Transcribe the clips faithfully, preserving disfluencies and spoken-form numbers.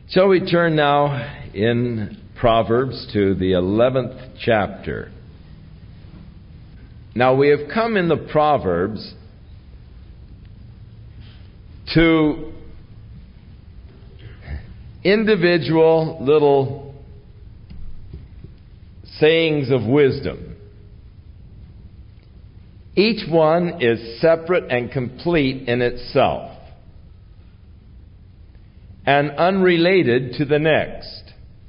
Shall we turn now in Proverbs to the eleventh chapter? Now we have come in the Proverbs to individual little sayings of wisdom. Each one is separate and complete in itself, and unrelated to the next,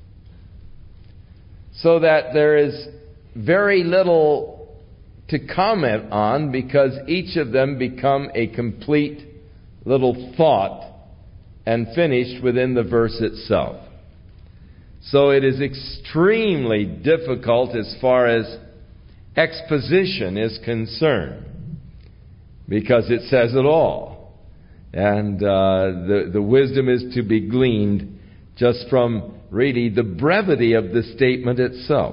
so that there is very little to comment on, because each of them become a complete little thought and finished within the verse itself. So it is extremely difficult as far as exposition is concerned, because it says it all. And uh, the, the wisdom is to be gleaned just from really the brevity of the statement itself.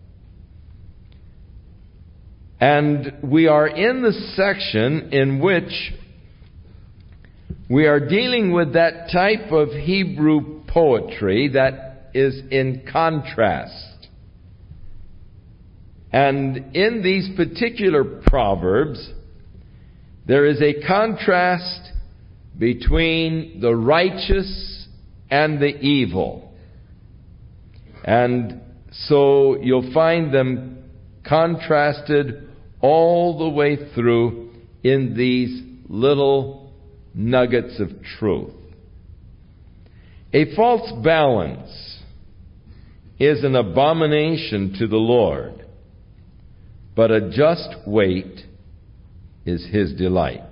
And we are in the section in which we are dealing with that type of Hebrew poetry that is in contrast. And in these particular proverbs, there is a contrast between the righteous and the evil. And so you'll find them contrasted all the way through in these little nuggets of truth. A false balance is an abomination to the Lord, but a just weight is His delight.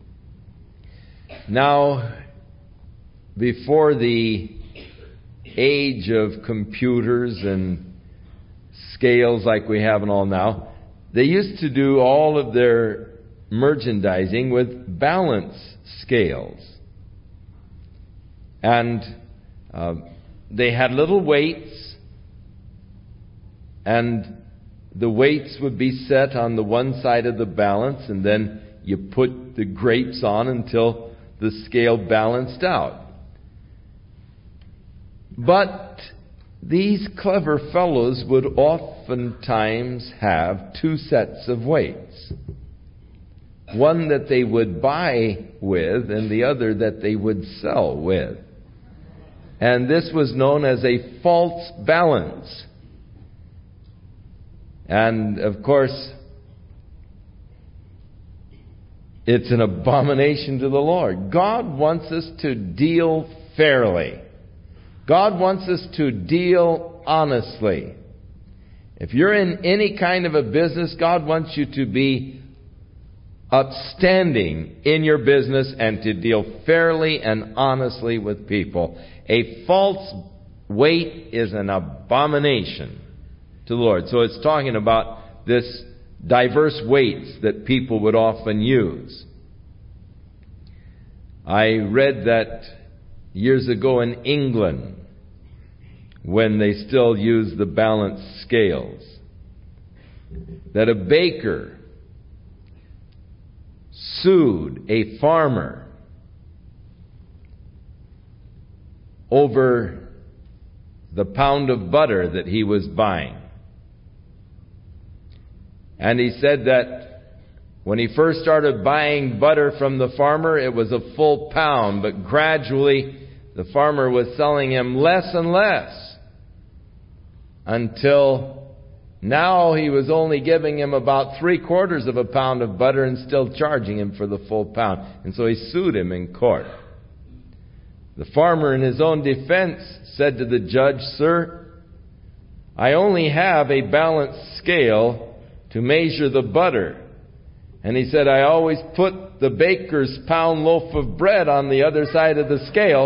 Now, before the age of computers and scales like we have and all now, they used to do all of their merchandising with balance scales. And uh, they had little weights, and the weights would be set on the one side of the balance, and then you put the grapes on until the scale balanced out. But these clever fellows would oftentimes have two sets of weights. One that they would buy with, and the other that they would sell with. And this was known as a false balance. And of course, it's an abomination to the Lord. God wants us to deal fairly. God wants us to deal honestly. If you're in any kind of a business, God wants you to be upstanding in your business and to deal fairly and honestly with people. A false weight is an abomination to the Lord. So it's talking about this diverse weights that people would often use. I read that years ago in England, when they still used the balanced scales, that a baker sued a farmer over the pound of butter that he was buying. And he said that when he first started buying butter from the farmer, it was a full pound, but gradually the farmer was selling him less and less, until now he was only giving him about three quarters of a pound of butter and still charging him for the full pound. And so he sued him in court. The farmer, in his own defense, said to the judge, "Sir, I only have a balanced scale to measure the butter." And he said, "I always put the baker's pound loaf of bread on the other side of the scale."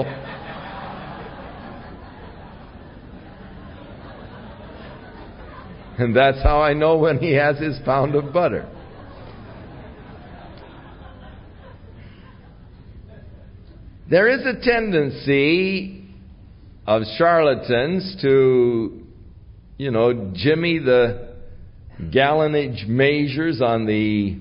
And that's how I know when he has his pound of butter. There is a tendency of charlatans to, you know, jimmy the gallonage measures on the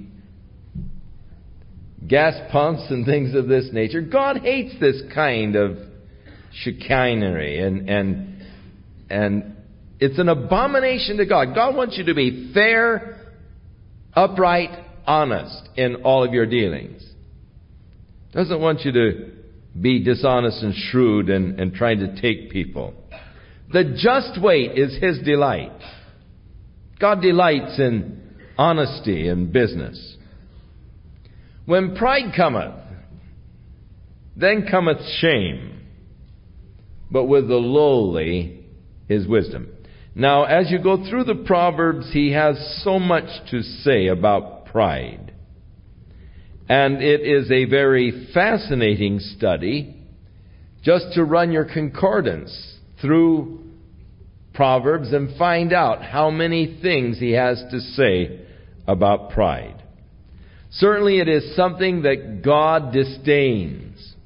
gas pumps and things of this nature. God hates this kind of chicanery, and and and it's an abomination to God. God wants you to be fair, upright, honest in all of your dealings. Doesn't want you to be dishonest and shrewd and, and trying to take people. The just weight is His delight. God delights in honesty in business. When pride cometh, then cometh shame, but with the lowly is wisdom. Now, as you go through the Proverbs, he has so much to say about pride. And it is a very fascinating study just to run your concordance through Proverbs and find out how many things he has to say about pride. Certainly it is something that God disdains.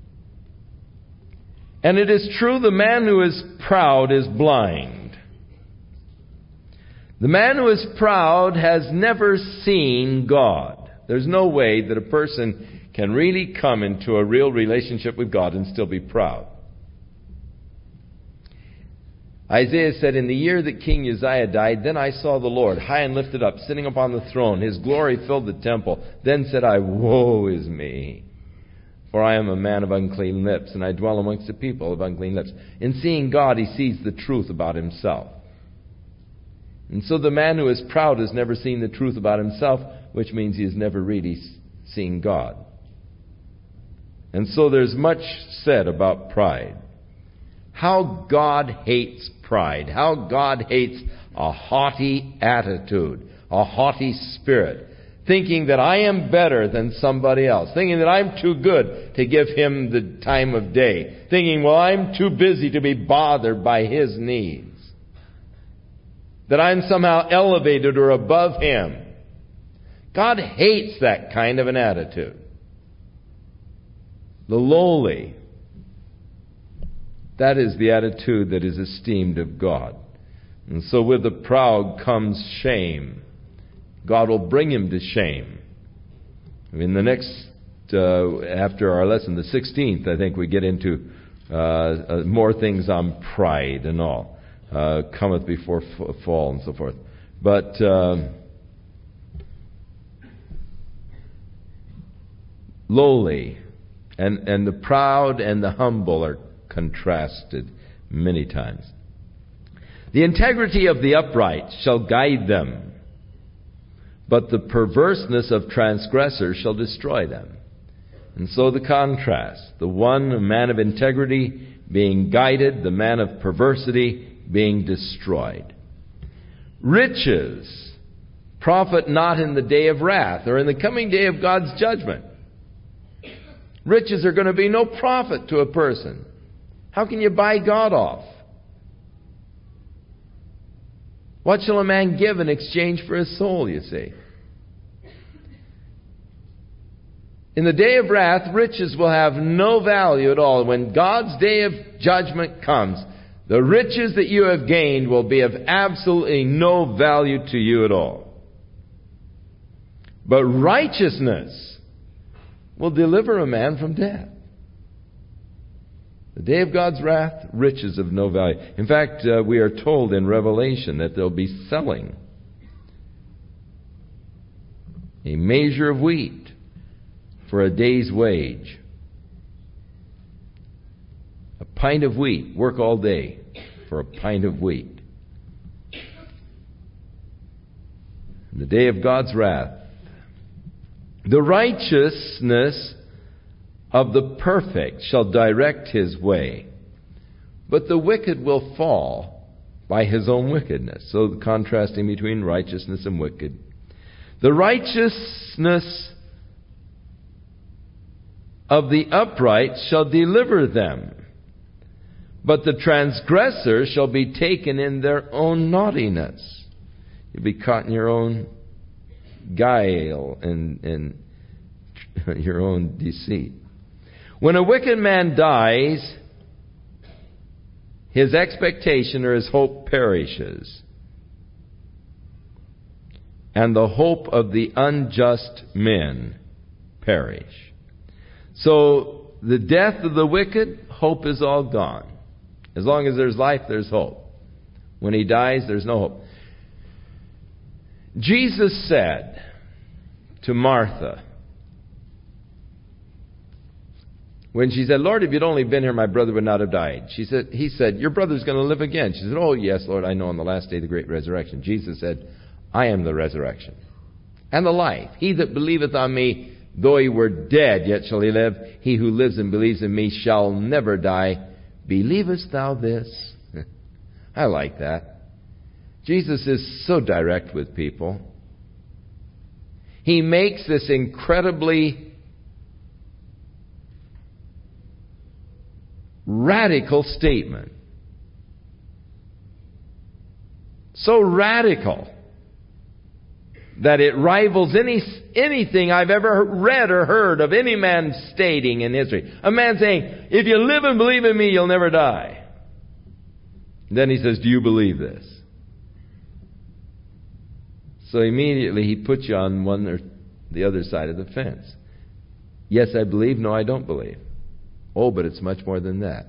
And it is true, the man who is proud is blind. The man who is proud has never seen God. There's no way that a person can really come into a real relationship with God and still be proud. Isaiah said, in the year that King Uzziah died, then I saw the Lord, high and lifted up, sitting upon the throne. His glory filled the temple. Then said I, woe is me, for I am a man of unclean lips, and I dwell amongst the people of unclean lips. In seeing God, he sees the truth about himself. And so the man who is proud has never seen the truth about himself, which means he has never really seen God. And so there's much said about pride. How God hates pride. How God hates a haughty attitude, a haughty spirit. Thinking that I am better than somebody else. Thinking that I'm too good to give him the time of day. Thinking, well, I'm too busy to be bothered by his needs. That I'm somehow elevated or above him. God hates that kind of an attitude. The lowly. That is the attitude that is esteemed of God. And so with the proud comes shame. God will bring him to shame. I mean, the next, uh, after our lesson, the sixteenth, I think we get into uh, uh, more things on pride and all. Uh, cometh before f- fall and so forth. But uh, lowly and, and the proud and the humble are contrasted many times. The integrity of the upright shall guide them, but the perverseness of transgressors shall destroy them. And so the contrast, the one, a man of integrity, being guided, the man of perversity being destroyed. Riches profit not in the day of wrath, or in the coming day of God's judgment. Riches are going to be no profit to a person. How can you buy God off? What shall a man give in exchange for his soul, you see? In the day of wrath, riches will have no value at all. When God's day of judgment comes, the riches that you have gained will be of absolutely no value to you at all. But righteousness will deliver a man from death. The day of God's wrath, riches of no value. In fact, uh, we are told in Revelation that they'll be selling a measure of wheat for a day's wage. A pint of wheat, work all day for a pint of wheat. In the day of God's wrath, the righteousness of the perfect shall direct his way, but the wicked will fall by his own wickedness. So the contrasting between righteousness and wicked. The righteousness of the upright shall deliver them, but the transgressors shall be taken in their own naughtiness. You'll be caught in your own guile and, and your own deceit. When a wicked man dies, his expectation or his hope perishes, and the hope of the unjust men perish. So the death of the wicked, hope is all gone. As long as there's life, there's hope. When he dies, there's no hope. Jesus said to Martha, when she said, Lord, if you'd only been here, my brother would not have died. She said, he said, your brother's going to live again. She said, oh, yes, Lord, I know on the last day of the great resurrection. Jesus said, I am the resurrection and the life. He that believeth on me, though he were dead, yet shall he live. He who lives and believes in me shall never die. Believest thou this? I like that. Jesus is so direct with people. He makes this incredibly radical statement. So radical that it rivals any anything I've ever read or heard of any man stating in history. A man saying, if you live and believe in me, you'll never die. Then he says, do you believe this? So immediately he puts you on one or the other side of the fence. Yes, I believe. No, I don't believe. Oh, but it's much more than that.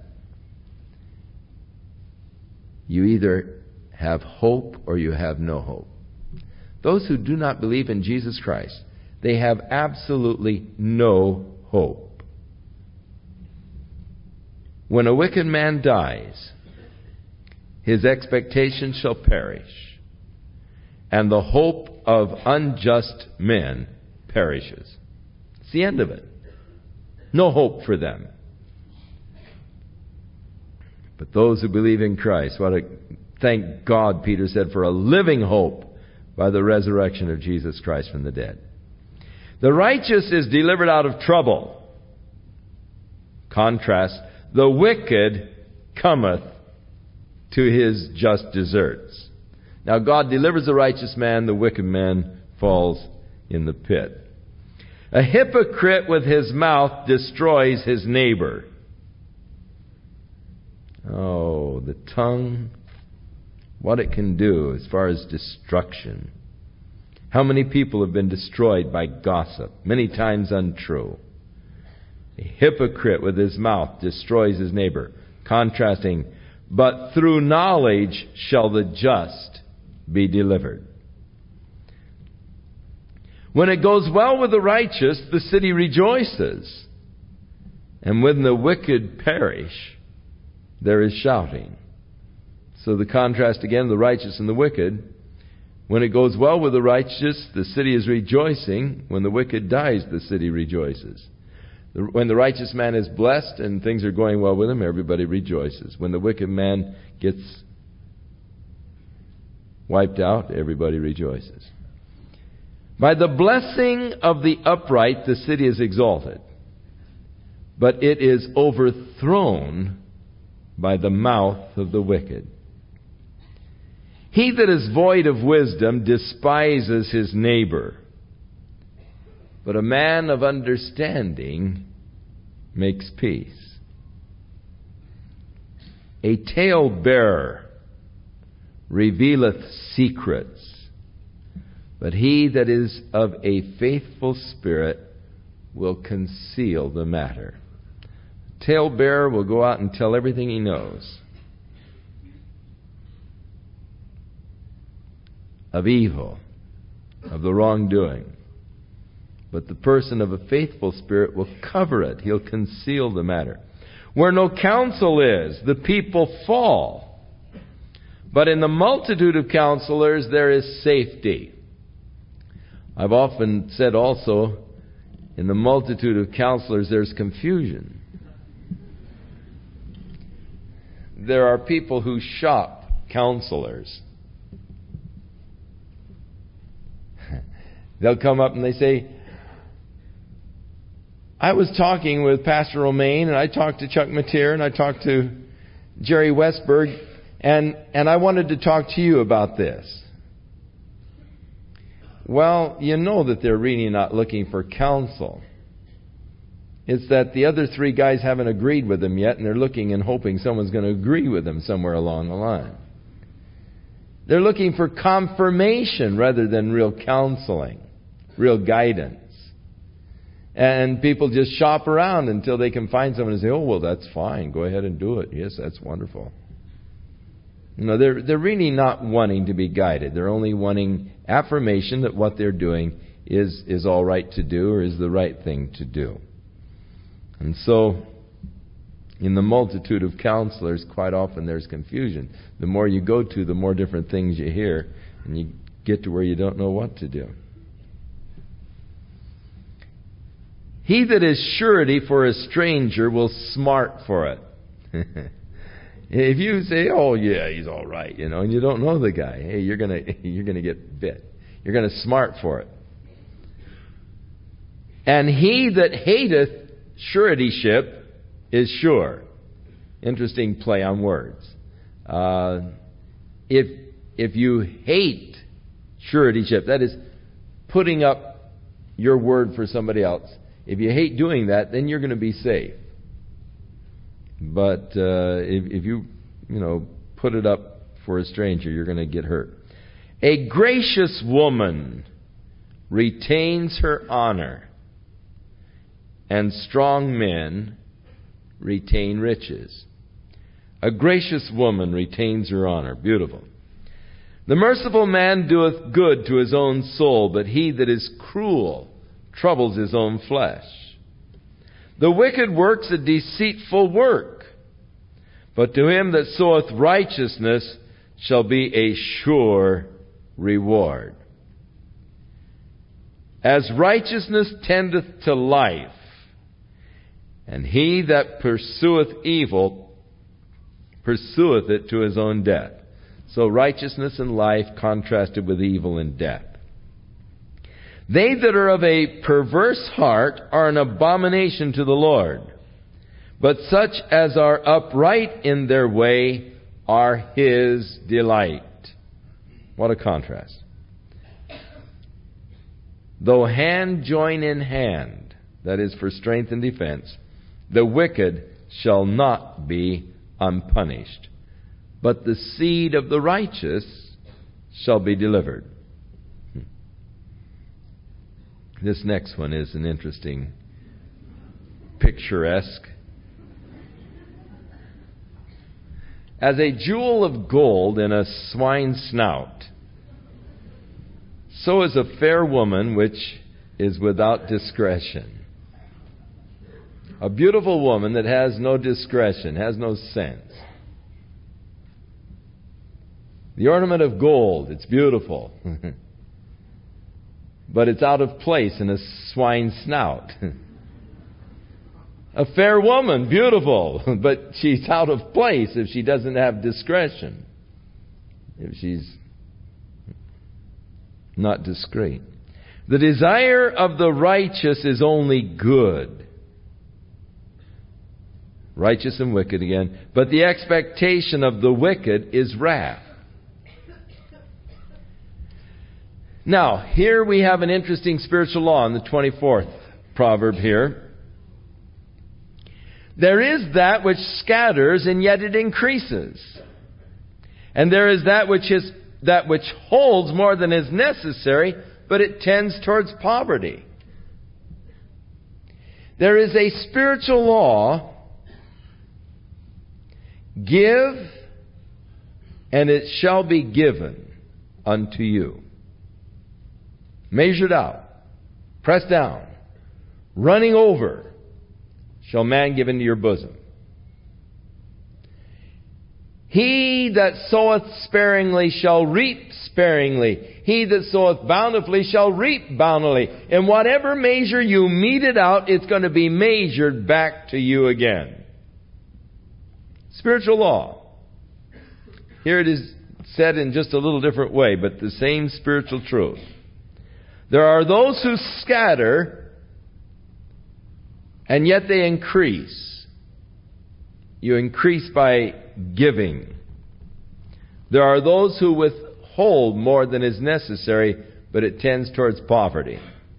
You either have hope or you have no hope. Those who do not believe in Jesus Christ, they have absolutely no hope. When a wicked man dies, his expectation shall perish, and the hope of unjust men perishes. It's the end of it. No hope for them. But those who believe in Christ, what a, thank God, Peter said, for a living hope by the resurrection of Jesus Christ from the dead. The righteous is delivered out of trouble. Contrast, the wicked cometh to his just deserts. Now God delivers the righteous man, the wicked man falls in the pit. A hypocrite with his mouth destroys his neighbor. Oh, the tongue, what it can do as far as destruction. How many people have been destroyed by gossip, many times untrue. A hypocrite with his mouth destroys his neighbor. Contrasting, but through knowledge shall the just be delivered. When it goes well with the righteous, the city rejoices. And when the wicked perish, there is shouting. So the contrast again, the righteous and the wicked. When it goes well with the righteous, the city is rejoicing. When the wicked dies, the city rejoices. When the righteous man is blessed and things are going well with him, everybody rejoices. When the wicked man gets wiped out, everybody rejoices. By the blessing of the upright, the city is exalted, but it is overthrown by the mouth of the wicked. He that is void of wisdom despises his neighbor, but a man of understanding makes peace. A talebearer revealeth secrets, but he that is of a faithful spirit will conceal the matter. A talebearer will go out and tell everything he knows of evil, of the wrongdoing. But the person of a faithful spirit will cover it. He'll conceal the matter. Where no counsel is, the people fall. But in the multitude of counselors, there is safety. I've often said also, in the multitude of counselors, there's confusion. There are people who shop counselors. They'll come up and they say, I was talking with Pastor Romaine, and I talked to Chuck Mateer, and I talked to Jerry Westberg, and, and I wanted to talk to you about this. Well, you know that they're really not looking for counsel. It's that the other three guys haven't agreed with them yet, and they're looking and hoping someone's going to agree with them somewhere along the line. They're looking for confirmation rather than real counseling, real guidance. And people just shop around until they can find someone and say, oh, well, that's fine. Go ahead and do it. Yes, that's wonderful. You know, they're, they're really not wanting to be guided. They're only wanting affirmation that what they're doing is, is all right to do or is the right thing to do. And so, in the multitude of counselors, quite often there's confusion. The more you go to, the more different things you hear, and you get to where you don't know what to do. He that is surety for a stranger will smart for it. If you say, oh yeah, he's all right, you know, and you don't know the guy, hey, you're gonna you're gonna get bit. You're gonna smart for it. And he that hateth suretyship is sure. Interesting play on words. Uh, if if you hate suretyship, that is putting up your word for somebody else. If you hate doing that, then you're going to be safe. But uh, if, if you, you know, put it up for a stranger, you're going to get hurt. A gracious woman retains her honor, and strong men retain riches. A gracious woman retains her honor. Beautiful. The merciful man doeth good to his own soul, but he that is cruel troubles his own flesh. The wicked works a deceitful work, but to him that soweth righteousness shall be a sure reward. As righteousness tendeth to life, and he that pursueth evil pursueth it to his own death. So righteousness and life contrasted with evil and death. They that are of a perverse heart are an abomination to the Lord, but such as are upright in their way are His delight. What a contrast. Though hand join in hand, that is for strength and defense, the wicked shall not be unpunished, but the seed of the righteous shall be delivered. This next one is an interesting, picturesque. As a jewel of gold in a swine's snout, so is a fair woman which is without discretion. A beautiful woman that has no discretion, has no sense. The ornament of gold, it's beautiful. But it's out of place in a swine's snout. A fair woman, beautiful, but she's out of place if she doesn't have discretion. If she's not discreet. The desire of the righteous is only good. Righteous and wicked again. But the expectation of the wicked is wrath. Now, here we have an interesting spiritual law in the twenty-fourth proverb here. There is that which scatters and yet it increases. And there is that which is that which holds more than is necessary, but it tends towards poverty. There is a spiritual law. Give, and it shall be given unto you. Measured out, pressed down, running over, shall man give into your bosom. He that soweth sparingly shall reap sparingly. He that soweth bountifully shall reap bountifully. In whatever measure you mete it out, it's going to be measured back to you again. Spiritual law. Here it is said in just a little different way, but the same spiritual truth. There are those who scatter, and yet they increase. You increase by giving. There are those who withhold more than is necessary, but it tends towards poverty.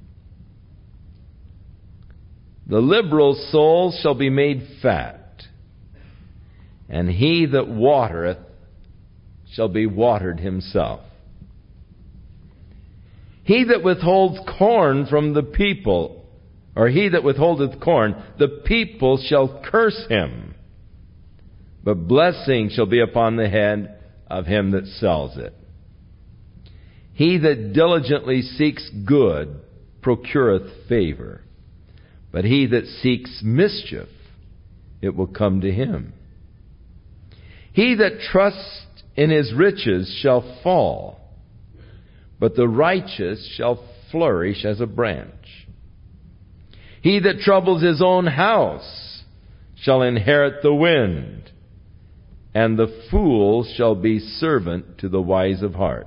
The liberal soul shall be made fat, and he that watereth shall be watered himself. He that withholds corn from the people or he that withholdeth corn, the people shall curse him. But blessing shall be upon the head of him that sells it. He that diligently seeks good procureth favor. But he that seeks mischief, it will come to him. He that trusts in his riches shall fall, but the righteous shall flourish as a branch. He that troubles his own house shall inherit the wind, and the fool shall be servant to the wise of heart.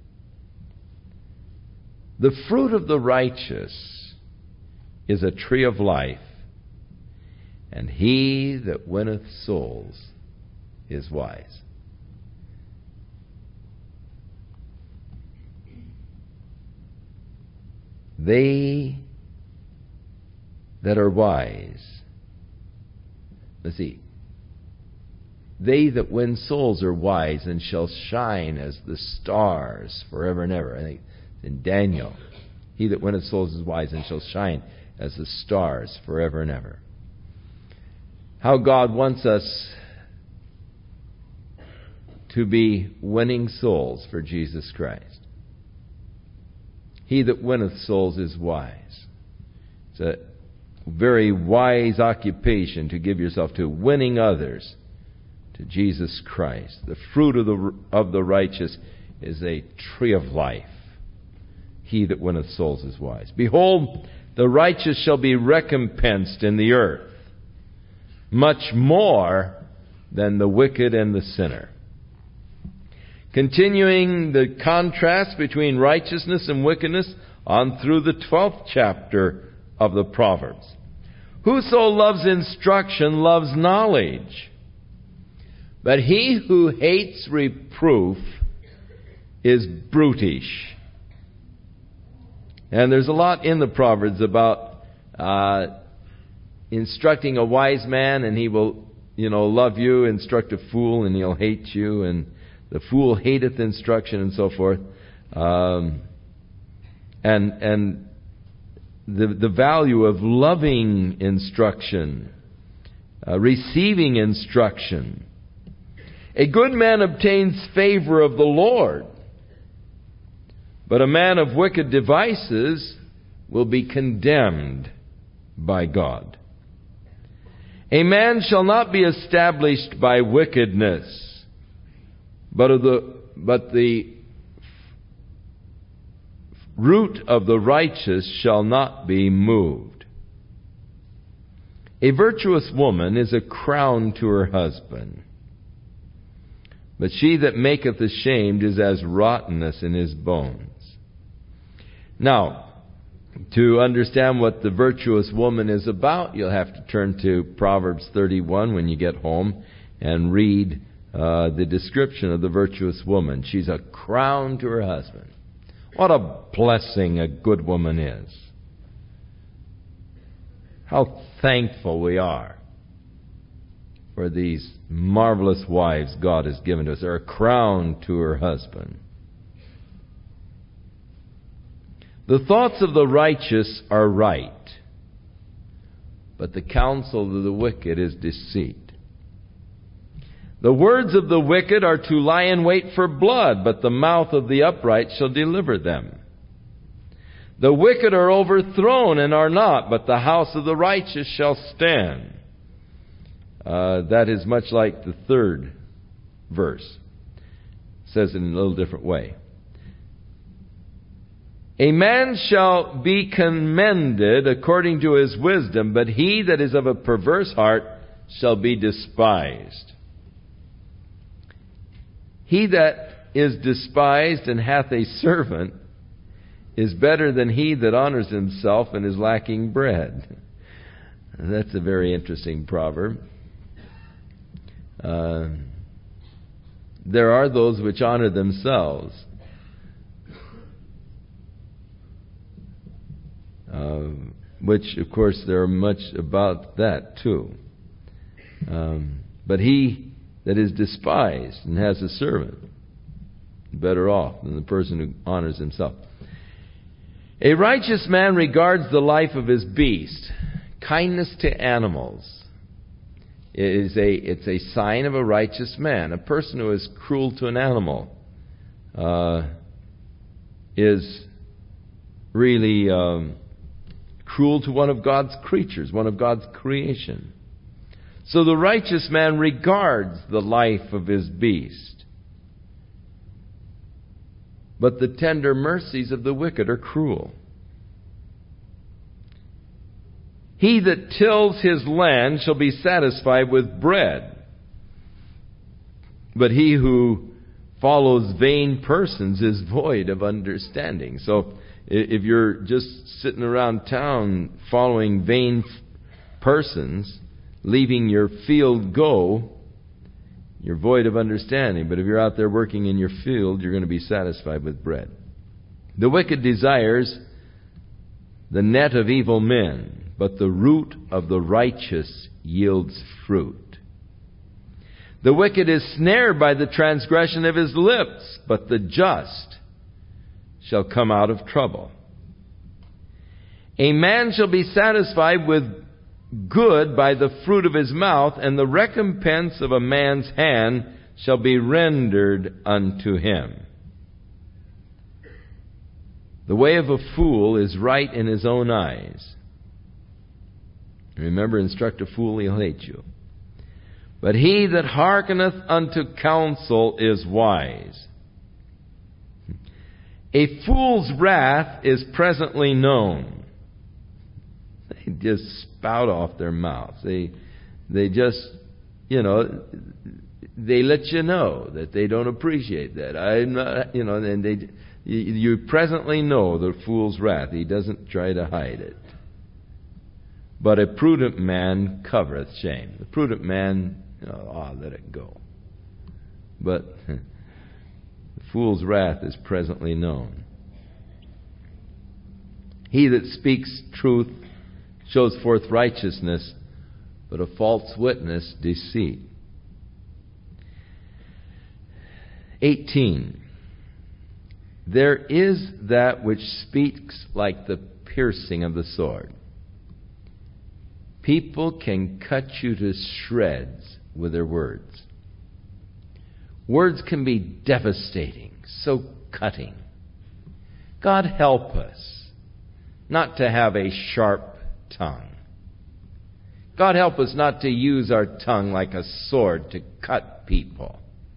The fruit of the righteous is a tree of life, and he that winneth souls is wise. They that are wise, let's see, they that win souls are wise and shall shine as the stars forever and ever. I think in Daniel, he that winneth souls is wise and shall shine as the stars forever and ever. How God wants us to be winning souls for Jesus Christ. He that winneth souls is wise. It's a very wise occupation to give yourself to, winning others to Jesus Christ. The fruit of the of the righteous is a tree of life. He that winneth souls is wise. Behold, the righteous shall be recompensed in the earth, much more than the wicked and the sinner. Continuing the contrast between righteousness and wickedness on through the twelfth chapter of the Proverbs. Whoso loves instruction loves knowledge, but he who hates reproof is brutish. And there's a lot in the Proverbs about uh, instructing a wise man, and he will, you know, love you. Instruct a fool, and he'll hate you. And the fool hateth instruction, and so forth. Um, and and the the value of loving instruction, uh, receiving instruction. A good man obtains favor of the Lord, but a man of wicked devices will be condemned by God. A man shall not be established by wickedness, but of the but the root of the righteous shall not be moved. A virtuous woman is a crown to her husband, but she that maketh ashamed is as rottenness in his bones. Now, to understand what the virtuous woman is about, you'll have to turn to Proverbs thirty-one when you get home and read uh, the description of the virtuous woman. She's a crown to her husband. What a blessing a good woman is. How thankful we are for these marvelous wives God has given to us. They're a crown to her husband. The thoughts of the righteous are right, but the counsel of the wicked is deceit. The words of the wicked are to lie in wait for blood, but the mouth of the upright shall deliver them. The wicked are overthrown and are not, but the house of the righteous shall stand. Uh, that is much like the third verse. It says it in a little different way. A man shall be commended according to his wisdom, but he that is of a perverse heart shall be despised. He that is despised and hath a servant is better than he that honors himself and is lacking bread. That's a very interesting proverb. Uh, there are those which honor themselves, uh, which, of course, there are much about that too. Um, but he that is despised and has a servant better off than the person who honors himself. A righteous man regards the life of his beast. Kindness to animals is a, it's a sign of a righteous man. A person who is cruel to an animal uh, is really um, cruel to one of God's creatures, one of God's creation. So the righteous man regards the life of his beast. But the tender mercies of the wicked are cruel. He that tills his land shall be satisfied with bread, but he who follows vain persons is void of understanding. So if you're just sitting around town following vain persons, leaving your field go, you're void of understanding. But if you're out there working in your field, you're going to be satisfied with bread. The wicked desires the net of evil men, but the root of the righteous yields fruit. The wicked is snared by the transgression of his lips, but the just shall come out of trouble. A man shall be satisfied with good by the fruit of his mouth, and the recompense of a man's hand shall be rendered unto him. The way of a fool is right in his own eyes. Remember, instruct a fool, he'll hate you. But he that hearkeneth unto counsel is wise. A fool's wrath is presently known. They just spout off their mouths. They, they just, you know, they let you know that they don't appreciate that. I'm not, you know, and they, you, you presently know the fool's wrath. He doesn't try to hide it. But a prudent man covereth shame. The prudent man, you know, ah, let it go. But the fool's wrath is presently known. He that speaks truth shows forth righteousness, but a false witness deceit. eighteen. There is that which speaks like the piercing of the sword. People can cut you to shreds with their words. Words can be devastating, so cutting. God help us not to have a sharp tongue. God help us not to use our tongue like a sword to cut people.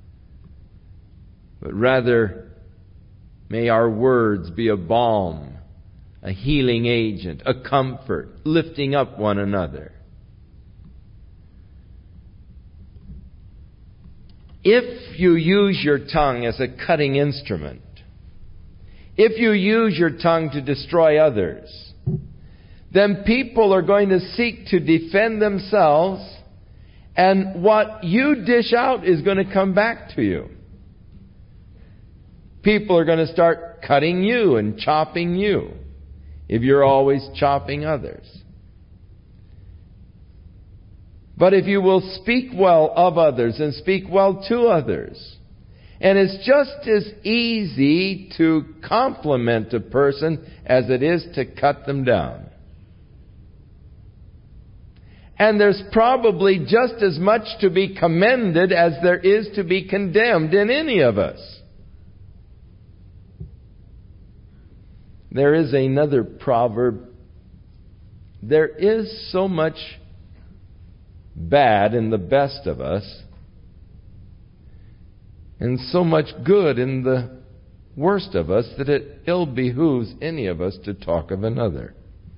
But rather, may our words be a balm, a healing agent, a comfort, lifting up one another. If you use your tongue as a cutting instrument, if you use your tongue to destroy others, then people are going to seek to defend themselves, and what you dish out is going to come back to you. People are going to start cutting you and chopping you if you're always chopping others. But if you will speak well of others and speak well to others, and it's just as easy to compliment a person as it is to cut them down. And there's probably just as much to be commended as there is to be condemned in any of us. There is another proverb. There is so much bad in the best of us, and so much good in the worst of us, that it ill behooves any of us to talk of another.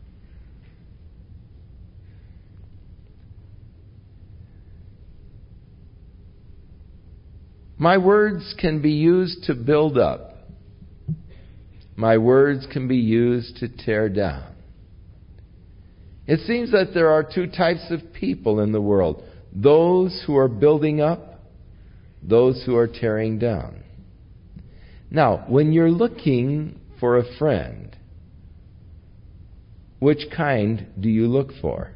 My words can be used to build up. My words can be used to tear down. It seems that there are two types of people in the world. Those who are building up, those who are tearing down. Now, when you're looking for a friend, which kind do you look for?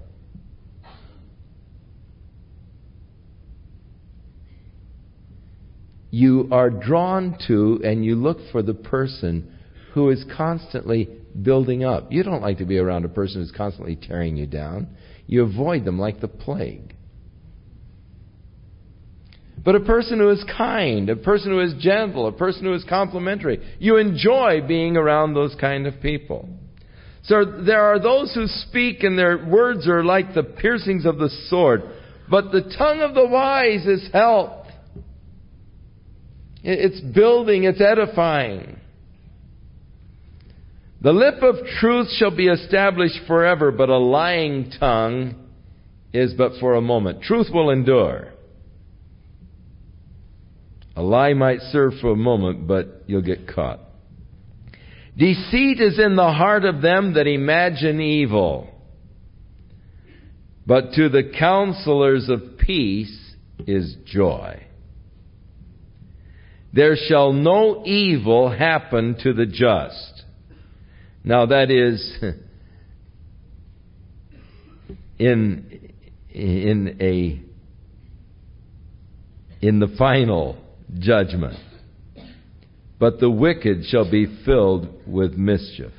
You are drawn to and you look for the person who is constantly building up. You don't like to be around a person who's constantly tearing you down. You avoid them like the plague. But a person who is kind, a person who is gentle, a person who is complimentary, you enjoy being around those kind of people. So there are those who speak and their words are like the piercings of the sword, but the tongue of the wise is health. It's building, it's edifying. The lip of truth shall be established forever, but a lying tongue is but for a moment. Truth will endure. A lie might serve for a moment, but you'll get caught. Deceit is in the heart of them that imagine evil, but to the counselors of peace is joy. There shall no evil happen to the just. Now that is in in a in the final judgment. But the wicked shall be filled with mischief.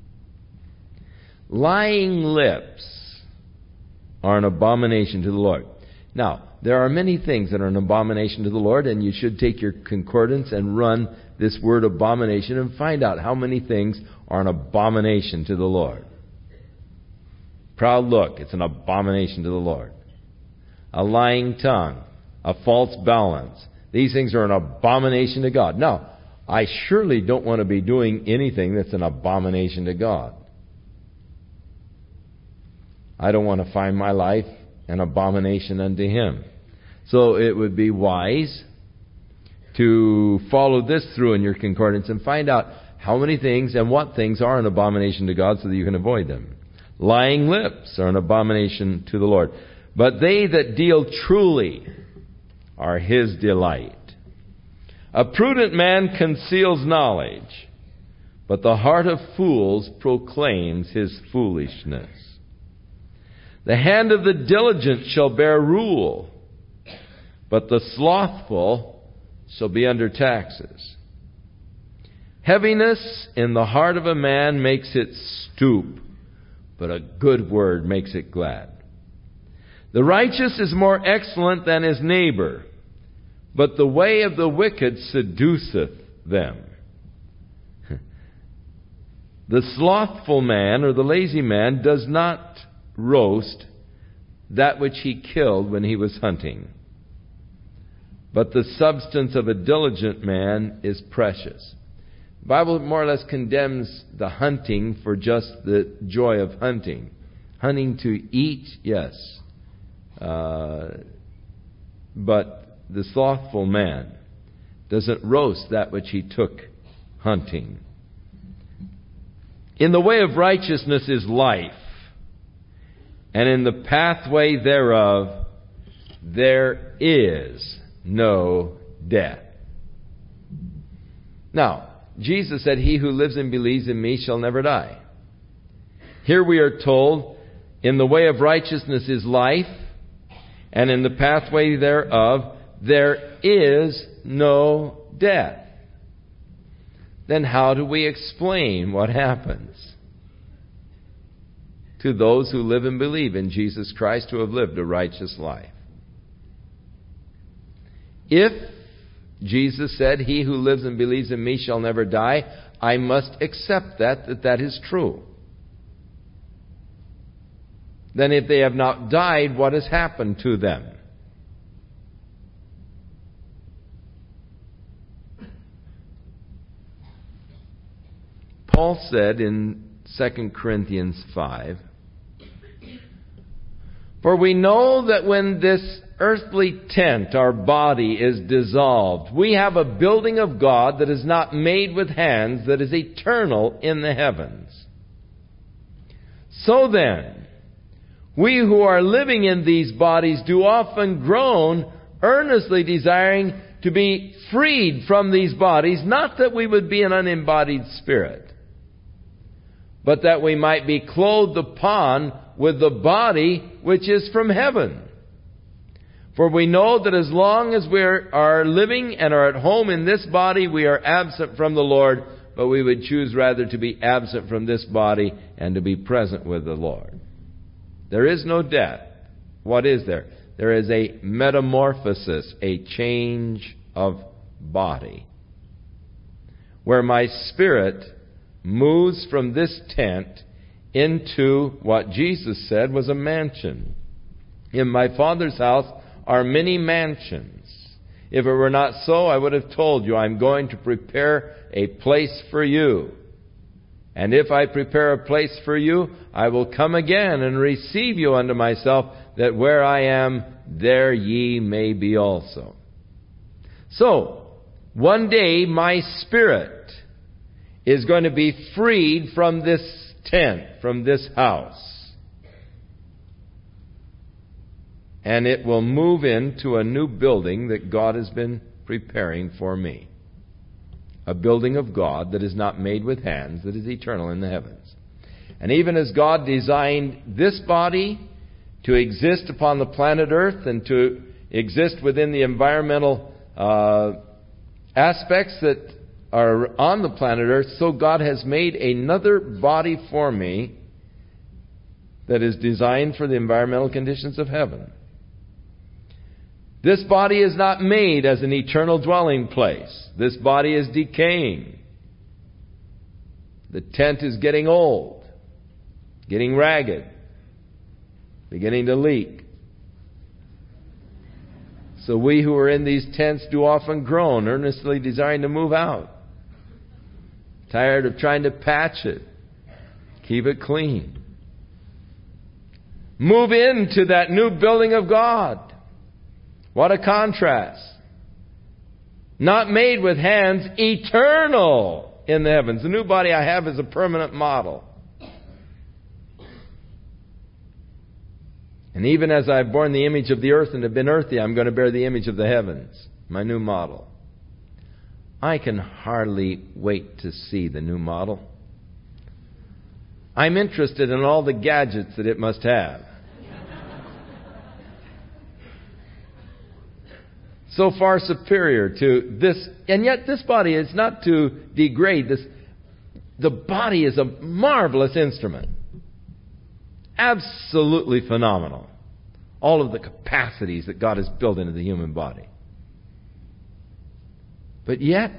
Lying lips are an abomination to the Lord. Now, there are many things that are an abomination to the Lord, and you should take your concordance and run this word abomination and find out how many things are an abomination to the Lord. Proud look, it's an abomination to the Lord. A lying tongue, a false balance. These things are an abomination to God. Now, I surely don't want to be doing anything that's an abomination to God. I don't want to find my life an abomination unto Him. So it would be wise to follow this through in your concordance and find out how many things and what things are an abomination to God so that you can avoid them. Lying lips are an abomination to the Lord. But they that deal truly are His delight. A prudent man conceals knowledge, but the heart of fools proclaims his foolishness. The hand of the diligent shall bear rule, but the slothful shall be under taxes. Heaviness in the heart of a man makes it stoop, but a good word makes it glad. The righteous is more excellent than his neighbor, but the way of the wicked seduceth them. The slothful man or the lazy man does not roast that which he killed when he was hunting, but the substance of a diligent man is precious. The Bible more or less condemns the hunting for just the joy of hunting. Hunting to eat, yes. Uh, but the slothful man doesn't roast that which he took hunting. In the way of righteousness is life, and in the pathway thereof there is no death. Now, Jesus said, "He who lives and believes in me shall never die." Here we are told, in the way of righteousness is life, and in the pathway thereof there is no death. Then how do we explain what happens to those who live and believe in Jesus Christ, who have lived a righteous life? If Jesus said, "He who lives and believes in me shall never die," I must accept that, that that is true. Then if they have not died, what has happened to them? Paul said in Second Corinthians five, "For we know that when this earthly tent, our body, is dissolved, we have a building of God that is not made with hands, that is eternal in the heavens. So then, we who are living in these bodies do often groan, earnestly desiring to be freed from these bodies, not that we would be an unembodied spirit, but that we might be clothed upon with the body which is from heaven. For we know that as long as we are living and are at home in this body, we are absent from the Lord, but we would choose rather to be absent from this body and to be present with the Lord. There is no death. What is there? There is a metamorphosis, a change of body, where my spirit moves from this tent into what Jesus said was a mansion. In my Father's house are many mansions. If it were not so, I would have told you, I'm going to prepare a place for you. And if I prepare a place for you, I will come again and receive you unto myself, that where I am, there ye may be also. So, one day my spirit is going to be freed from this tent, from this house. And it will move into a new building that God has been preparing for me. A building of God that is not made with hands, that is eternal in the heavens. And even as God designed this body to exist upon the planet Earth and to exist within the environmental uh, aspects that are on the planet Earth, so God has made another body for me that is designed for the environmental conditions of heaven. This body is not made as an eternal dwelling place. This body is decaying. The tent is getting old, getting ragged, beginning to leak. So we who are in these tents do often groan, earnestly desiring to move out. Tired of trying to patch it, keep it clean. Move into that new building of God. What a contrast. Not made with hands, eternal in the heavens. The new body I have is a permanent model. And even as I've borne the image of the earth and have been earthy, I'm going to bear the image of the heavens, my new model. I can hardly wait to see the new model. I'm interested in all the gadgets that it must have. So far superior to this, and yet this body is not to degrade this. The body is a marvelous instrument. Absolutely phenomenal. All of the capacities that God has built into the human body. But yet,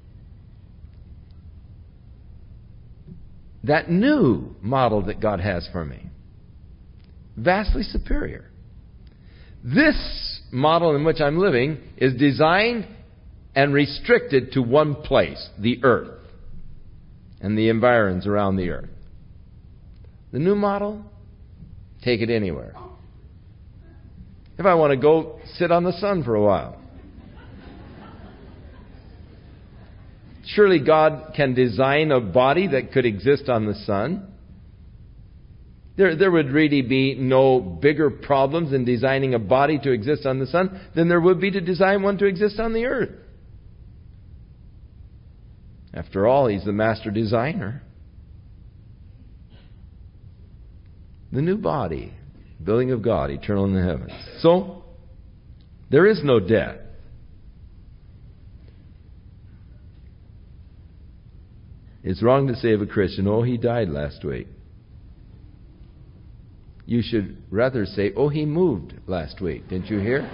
that new model that God has for me, vastly superior. This model in which I'm living is designed and restricted to one place, the earth, and the environs around the earth. The new model, take it anywhere. If I want to go sit on the sun for a while. Surely God can design a body that could exist on the sun. There, there would really be no bigger problems in designing a body to exist on the sun than there would be to design one to exist on the earth. After all, He's the master designer. The new body, building of God, eternal in the heavens. So, there is no death. It's wrong to say of a Christian, oh, he died last week. You should rather say, oh, he moved last week. Didn't you hear?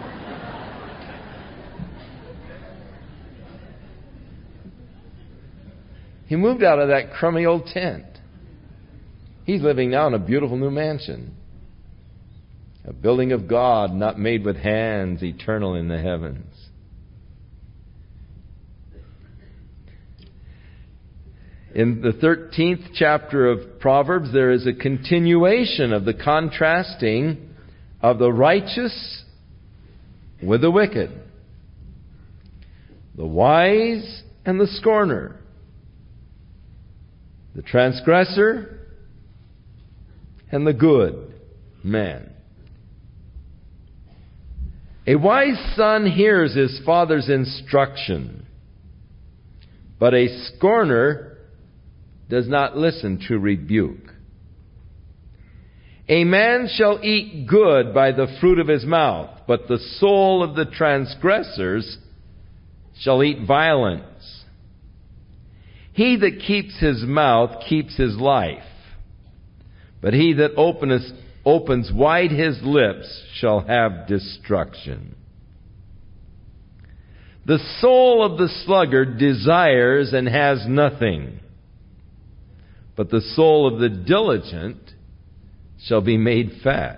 He moved out of that crummy old tent. He's living now in a beautiful new mansion. A building of God, not made with hands, eternal in the heavens. In the thirteenth chapter of Proverbs, there is a continuation of the contrasting of the righteous with the wicked, the wise and the scorner, the transgressor and the good man. A wise son hears his father's instruction, but a scorner does not listen to rebuke. A man shall eat good by the fruit of his mouth, but the soul of the transgressors shall eat violence. He that keeps his mouth keeps his life, but he that openeth, opens wide his lips shall have destruction. The soul of the sluggard desires and has nothing, but the soul of the diligent shall be made fat.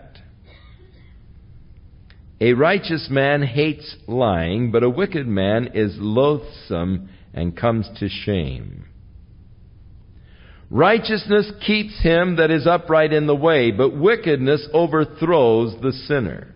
A righteous man hates lying, but a wicked man is loathsome and comes to shame. Righteousness keeps him that is upright in the way, but wickedness overthrows the sinner.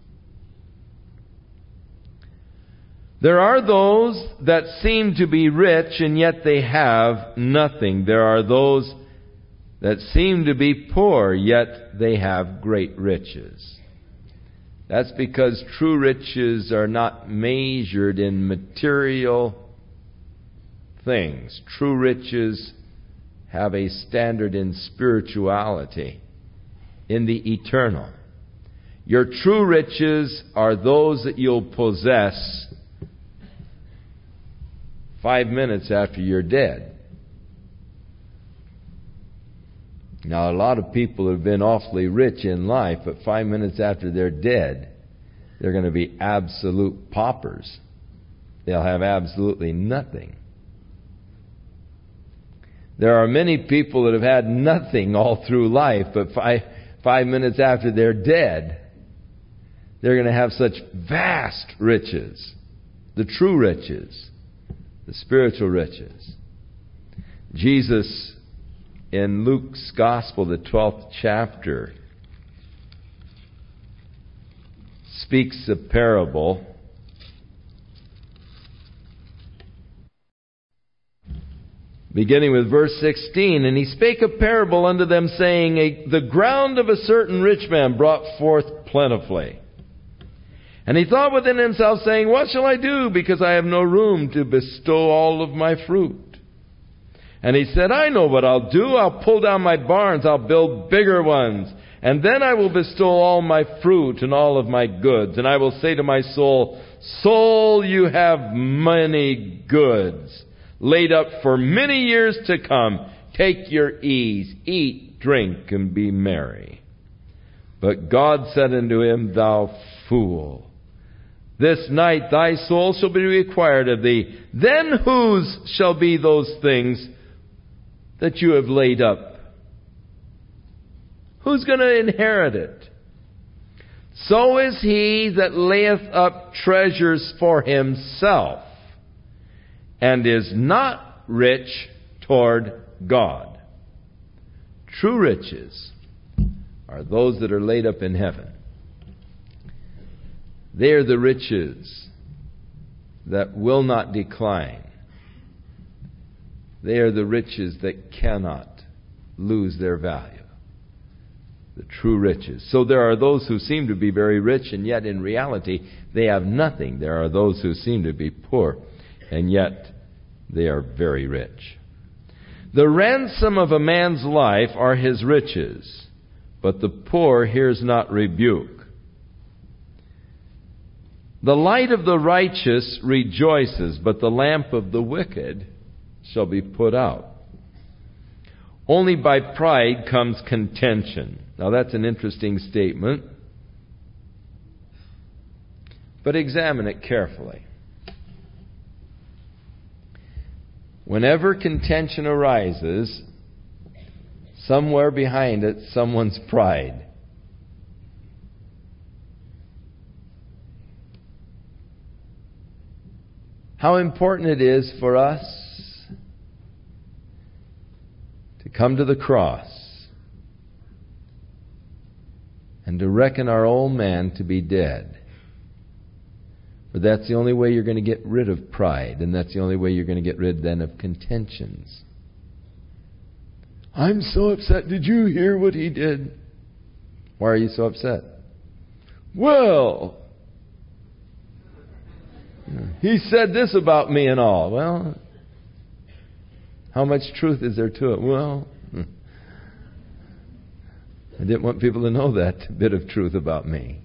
There are those that seem to be rich, and yet they have nothing. There are those that seem to be poor, yet they have great riches. That's because true riches are not measured in material things. True riches have a standard in spirituality, in the eternal. Your true riches are those that you'll possess five minutes after you're dead. Now, a lot of people have been awfully rich in life, but five minutes after they're dead, they're going to be absolute paupers. They'll have absolutely nothing. There are many people that have had nothing all through life, but five, five minutes after they're dead, they're going to have such vast riches. The true riches. The spiritual riches. Jesus, in Luke's Gospel, the twelfth chapter, speaks a parable beginning with verse sixteen. And he spake a parable unto them, saying, a, The ground of a certain rich man brought forth plentifully. And he thought within himself, saying, What shall I do, because I have no room to bestow all of my fruit? And he said, I know what I'll do. I'll pull down my barns. I'll build bigger ones. And then I will bestow all my fruit and all of my goods. And I will say to my soul, Soul, you have many goods laid up for many years to come. Take your ease, eat, drink, and be merry. But God said unto him, Thou fool, this night thy soul shall be required of thee. Then whose shall be those things that you have laid up? Who's going to inherit it? So is he that layeth up treasures for himself, and is not rich toward God. True riches are those that are laid up in heaven. They are the riches that will not decline. They are the riches that cannot lose their value. The true riches. So there are those who seem to be very rich, and yet in reality they have nothing. There are those who seem to be poor, and yet they are very rich. The ransom of a man's life are his riches, but the poor hears not rebuke. The light of the righteous rejoices, but the lamp of the wicked shall be put out. Only by pride comes contention. Now that's an interesting statement, but examine it carefully. Whenever contention arises, somewhere behind it, someone's pride. How important it is for us to come to the cross and to reckon our old man to be dead. For that's the only way you're going to get rid of pride, and that's the only way you're going to get rid then of contentions. I'm so upset. Did you hear what he did? Why are you so upset? Well, he said this about me and all. Well, how much truth is there to it? Well, I didn't want people to know that bit of truth about me.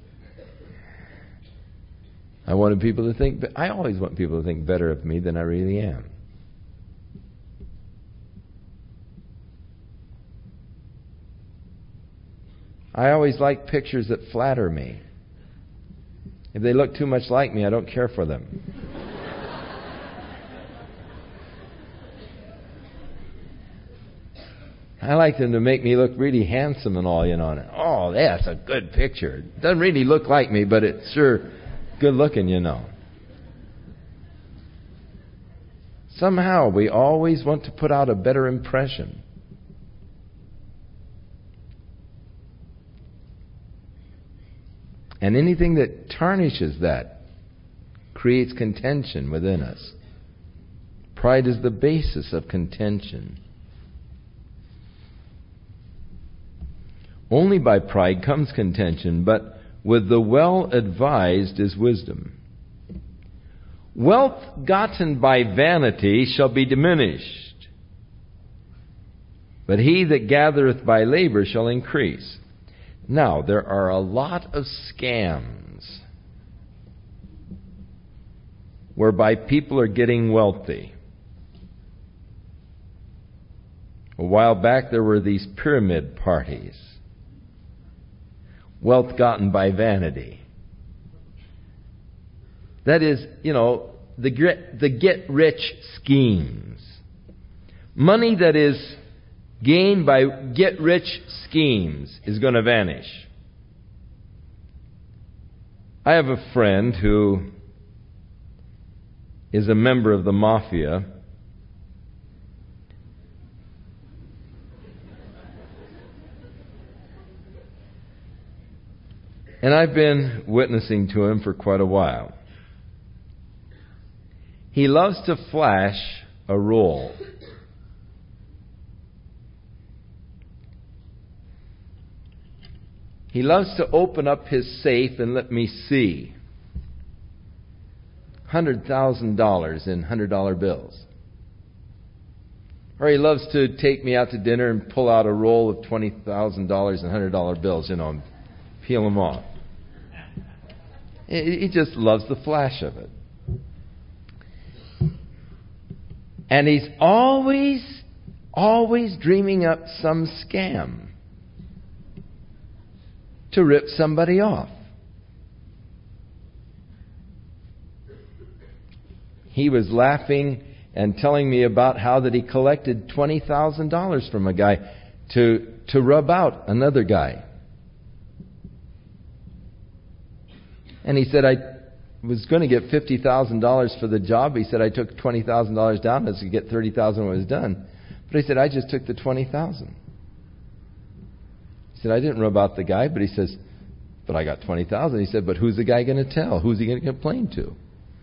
I wanted people to think, I always want people to think better of me than I really am. I always like pictures that flatter me. If they look too much like me, I don't care for them. I like them to make me look really handsome and all, you know. And, oh, that's a good picture. It doesn't really look like me, but it's sure good looking, you know. Somehow we always want to put out a better impression. And anything that tarnishes that creates contention within us. Pride is the basis of contention. Only by pride comes contention, but with the well-advised is wisdom. Wealth gotten by vanity shall be diminished, but he that gathereth by labor shall increase. Now, there are a lot of scams whereby people are getting wealthy. A while back there were these pyramid parties. Wealth gotten by vanity. That is, you know, the get, the get-rich schemes. Money that is gained by get-rich schemes is going to vanish. I have a friend who is a member of the mafia. And I've been witnessing to him for quite a while. He loves to flash a roll. He loves to open up his safe and let me see one hundred thousand dollars in one hundred dollar bills. Or he loves to take me out to dinner and pull out a roll of twenty thousand dollars in one hundred dollar bills, you know, and peel them off. He just loves the flash of it. And he's always, always dreaming up some scam to rip somebody off. He was laughing and telling me about how that he collected twenty thousand dollars from a guy to, to rub out another guy. And he said, I was going to get fifty thousand dollars for the job. He said, I took twenty thousand dollars down to get thirty thousand dollars when it was done. But he said, I just took the twenty thousand dollars. He said, I didn't rub out the guy, but he says, but I got twenty thousand dollars. He said, but who's the guy going to tell? Who's he going to complain to?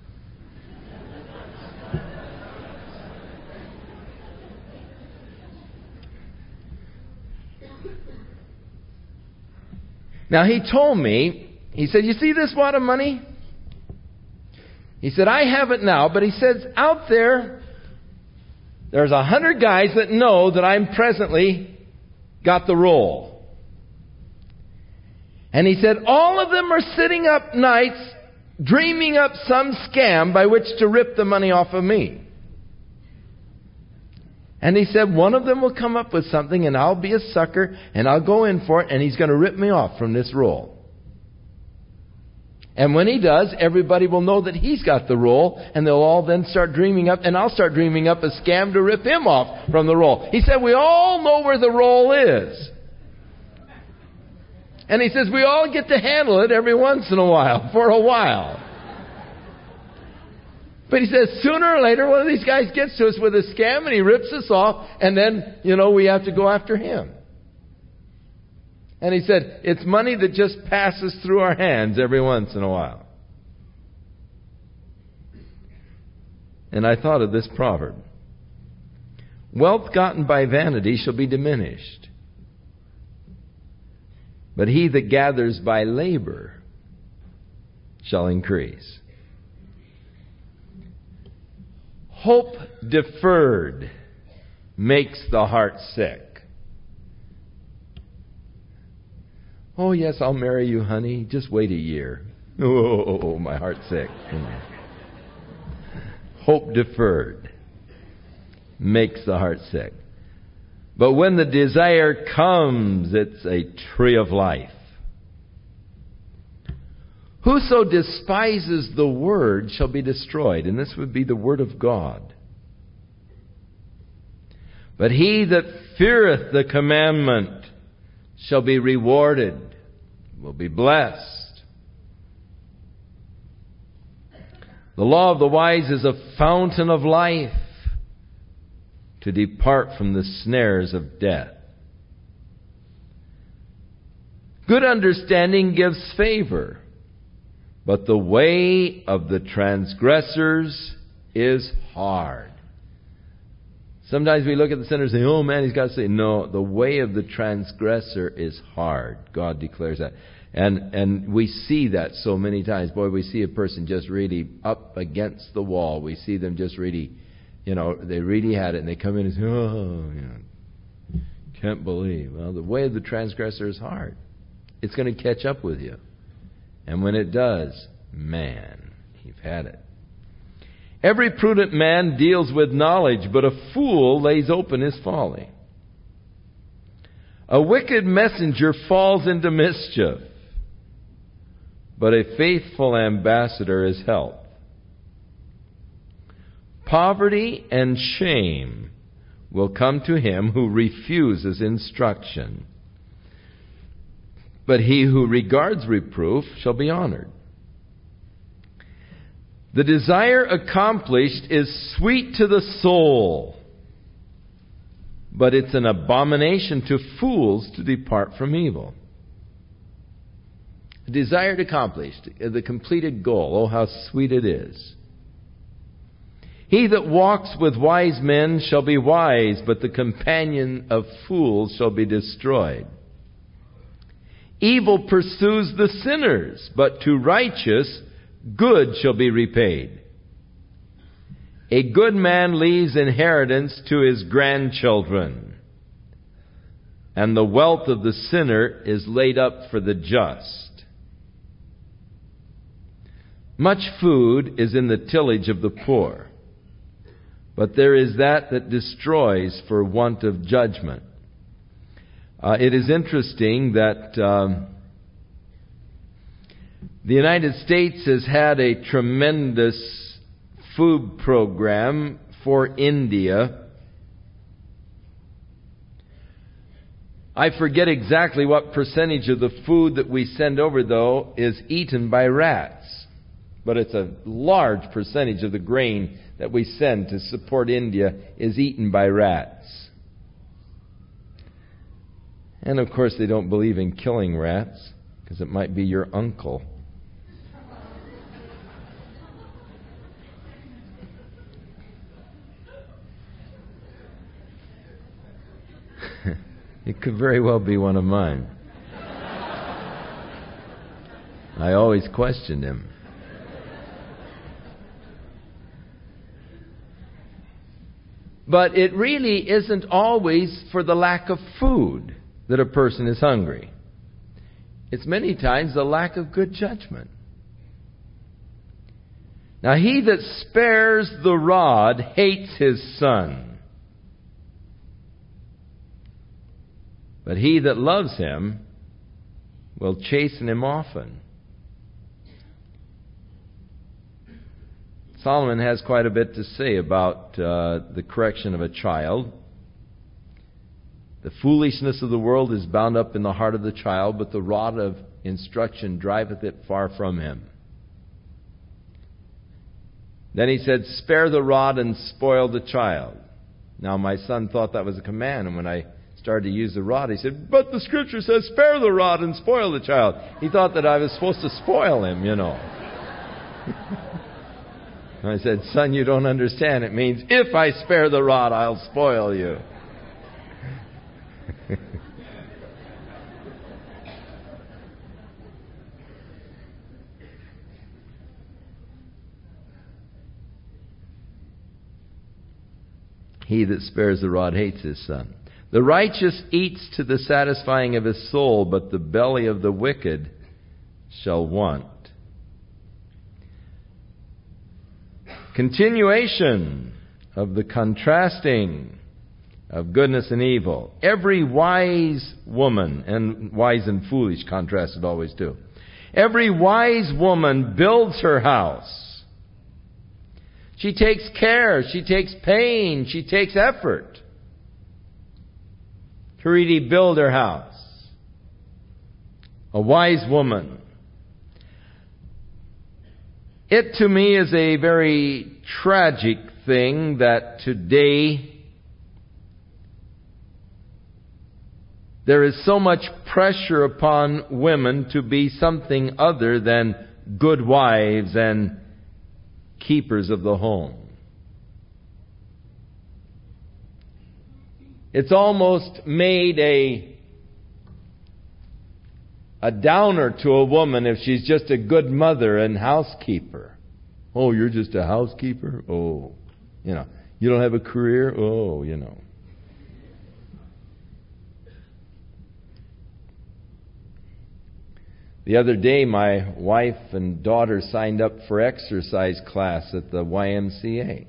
Now, he told me, he said, you see this wad of money? He said, I have it now, but he says, out there, there's a hundred guys that know that I'm presently got the roll. And he said, all of them are sitting up nights, dreaming up some scam by which to rip the money off of me. And he said, one of them will come up with something, and I'll be a sucker, and I'll go in for it, and he's going to rip me off from this roll. And when he does, everybody will know that he's got the roll, and they'll all then start dreaming up, and I'll start dreaming up a scam to rip him off from the roll. He said, we all know where the roll is. And he says, we all get to handle it every once in a while, for a while. But he says, sooner or later, one of these guys gets to us with a scam, and he rips us off, and then, you know, we have to go after him. And he said, it's money that just passes through our hands every once in a while. And I thought of this proverb. Wealth gotten by vanity shall be diminished, but he that gathers by labor shall increase. Hope deferred makes the heart sick. Oh, yes, I'll marry you, honey. Just wait a year. Oh, my heart's sick. Hope deferred makes the heart sick. But when the desire comes, it's a tree of life. Whoso despises the word shall be destroyed. And this would be the word of God. But he that feareth the commandment shall be rewarded, will be blessed. The law of the wise is a fountain of life, to depart from the snares of death. Good understanding gives favor, but the way of the transgressors is hard. Sometimes we look at the sinner and say, oh man, he's got to say, no, the way of the transgressor is hard. God declares that. And and we see that so many times. Boy, we see a person just really up against the wall. We see them just really, you know, they really had it, and they come in and say, oh, you know, can't believe. Well, the way of the transgressor is hard. It's going to catch up with you. And when it does, man, you've had it. Every prudent man deals with knowledge, but a fool lays open his folly. A wicked messenger falls into mischief, but a faithful ambassador is health. Poverty and shame will come to him who refuses instruction, but he who regards reproof shall be honored. The desire accomplished is sweet to the soul, but it's an abomination to fools to depart from evil. The desire accomplished, the completed goal, oh how sweet it is. He that walks with wise men shall be wise, but the companion of fools shall be destroyed. Evil pursues the sinners, but to righteous good shall be repaid. A good man leaves inheritance to his grandchildren, and the wealth of the sinner is laid up for the just. Much food is in the tillage of the poor, but there is that that destroys for want of judgment. Uh, it is interesting that um, the United States has had a tremendous food program for India. I forget exactly what percentage of the food that we send over, though, is eaten by rats. But it's a large percentage of the grain that we send to support India is eaten by rats. And of course they don't believe in killing rats, because it might be your uncle. It could very well be one of mine. I always questioned him. But it really isn't always for the lack of food that a person is hungry. It's many times the lack of good judgment. Now, he that spares the rod hates his son, but he that loves him will chasten him often. Solomon has quite a bit to say about uh, the correction of a child. The foolishness of the world is bound up in the heart of the child, but the rod of instruction driveth it far from him. Then he said, spare the rod and spoil the child. Now my son thought that was a command, and when I started to use the rod, he said, but the scripture says spare the rod and spoil the child. He thought that I was supposed to spoil him, you know. I said, son, you don't understand. It means if I spare the rod, I'll spoil you. He that spares the rod hates his son. The righteous eats to the satisfying of his soul, but the belly of the wicked shall want. Continuation of the contrasting of goodness and evil. Every wise woman, and wise and foolish contrasted always too. Every wise woman builds her house. She takes care, she takes pain, she takes effort to really build her house. A wise woman. It to me is a very tragic thing that today there is so much pressure upon women to be something other than good wives and keepers of the home. It's almost made a a downer to a woman if she's just a good mother and housekeeper. Oh, you're just a housekeeper? Oh, you know, you don't have a career? Oh, you know. The other day, my wife and daughter signed up for exercise class at the Y M C A.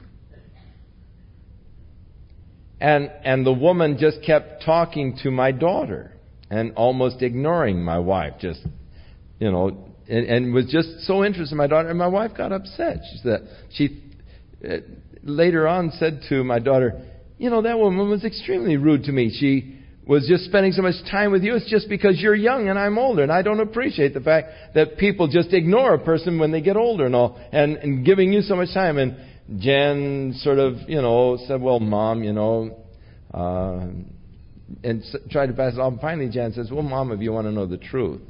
And, and the woman just kept talking to my daughter and almost ignoring my wife, just, you know, and, and was just so interested in my daughter. And my wife got upset. She said, she uh, later on said to my daughter, you know, that woman was extremely rude to me. She was just spending so much time with you. It's just because you're young and I'm older. And I don't appreciate the fact that people just ignore a person when they get older and all, and, and giving you so much time. And Jen sort of, you know, said, well, Mom, you know, uh, and tried to pass it off. And finally, Jan says, well, Mom, if you want to know the truth.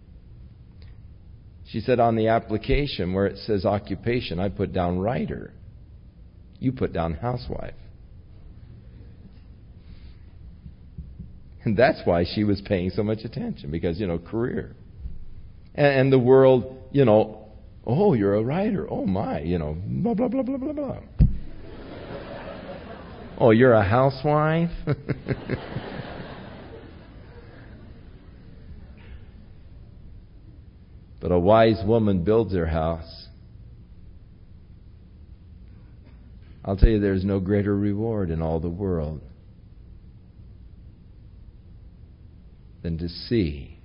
She said, on the application where it says occupation, I put down writer. You put down housewife. And that's why she was paying so much attention, because, you know, career. And, and the world, you know, oh, you're a writer. Oh, my, you know, blah, blah, blah, blah, blah, blah. Oh, you're a housewife? But a wise woman builds her house. I'll tell you, there's no greater reward in all the world than to see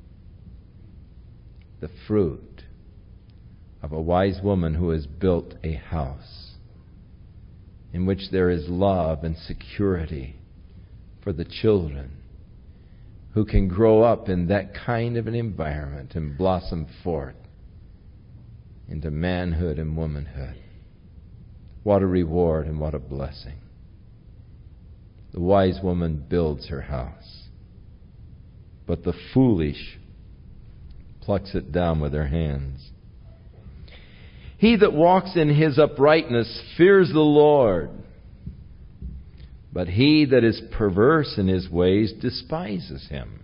the fruit of a wise woman who has built a house in which there is love and security for the children, who can grow up in that kind of an environment and blossom forth into manhood and womanhood. What a reward and what a blessing. The wise woman builds her house, but the foolish plucks it down with her hands. He that walks in his uprightness fears the Lord, but he that is perverse in his ways despises him.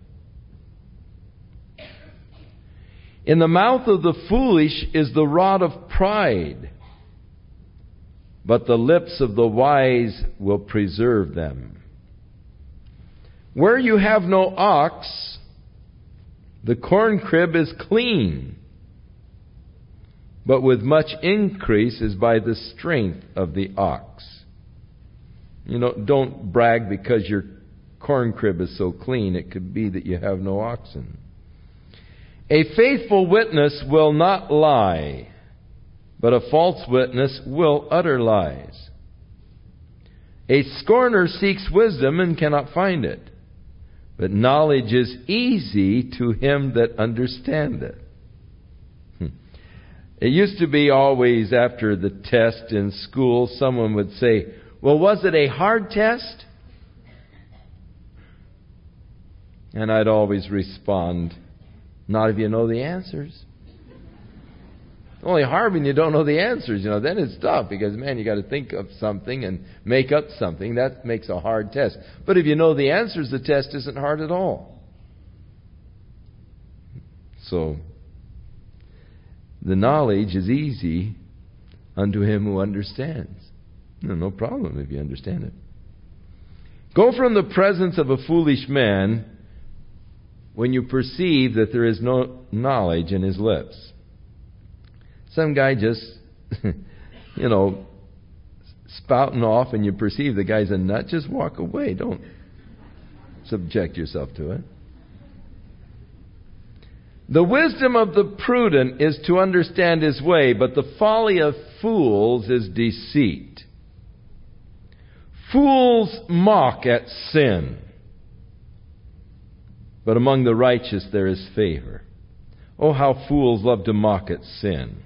In the mouth of the foolish is the rod of pride, but the lips of the wise will preserve them. Where you have no ox, the corn crib is clean, but with much increase is by the strength of the ox. You know, don't brag because your corn crib is so clean. It could be that you have no oxen. A faithful witness will not lie, but a false witness will utter lies. A scorner seeks wisdom and cannot find it, but knowledge is easy to him that understandeth. It used to be always after the test in school, someone would say, well, was it a hard test? And I'd always respond, not if you know the answers. Only hard when you don't know the answers, you know, then it's tough because, man, you got to think of something and make up something. That makes a hard test. But if you know the answers, the test isn't hard at all. So, the knowledge is easy unto him who understands. No problem if you understand it. Go from the presence of a foolish man when you perceive that there is no knowledge in his lips. Some guy just, you know, spouting off and you perceive the guy's a nut, just walk away. Don't subject yourself to it. The wisdom of the prudent is to understand his way, but the folly of fools is deceit. Fools mock at sin, but among the righteous there is favor. Oh, how fools love to mock at sin.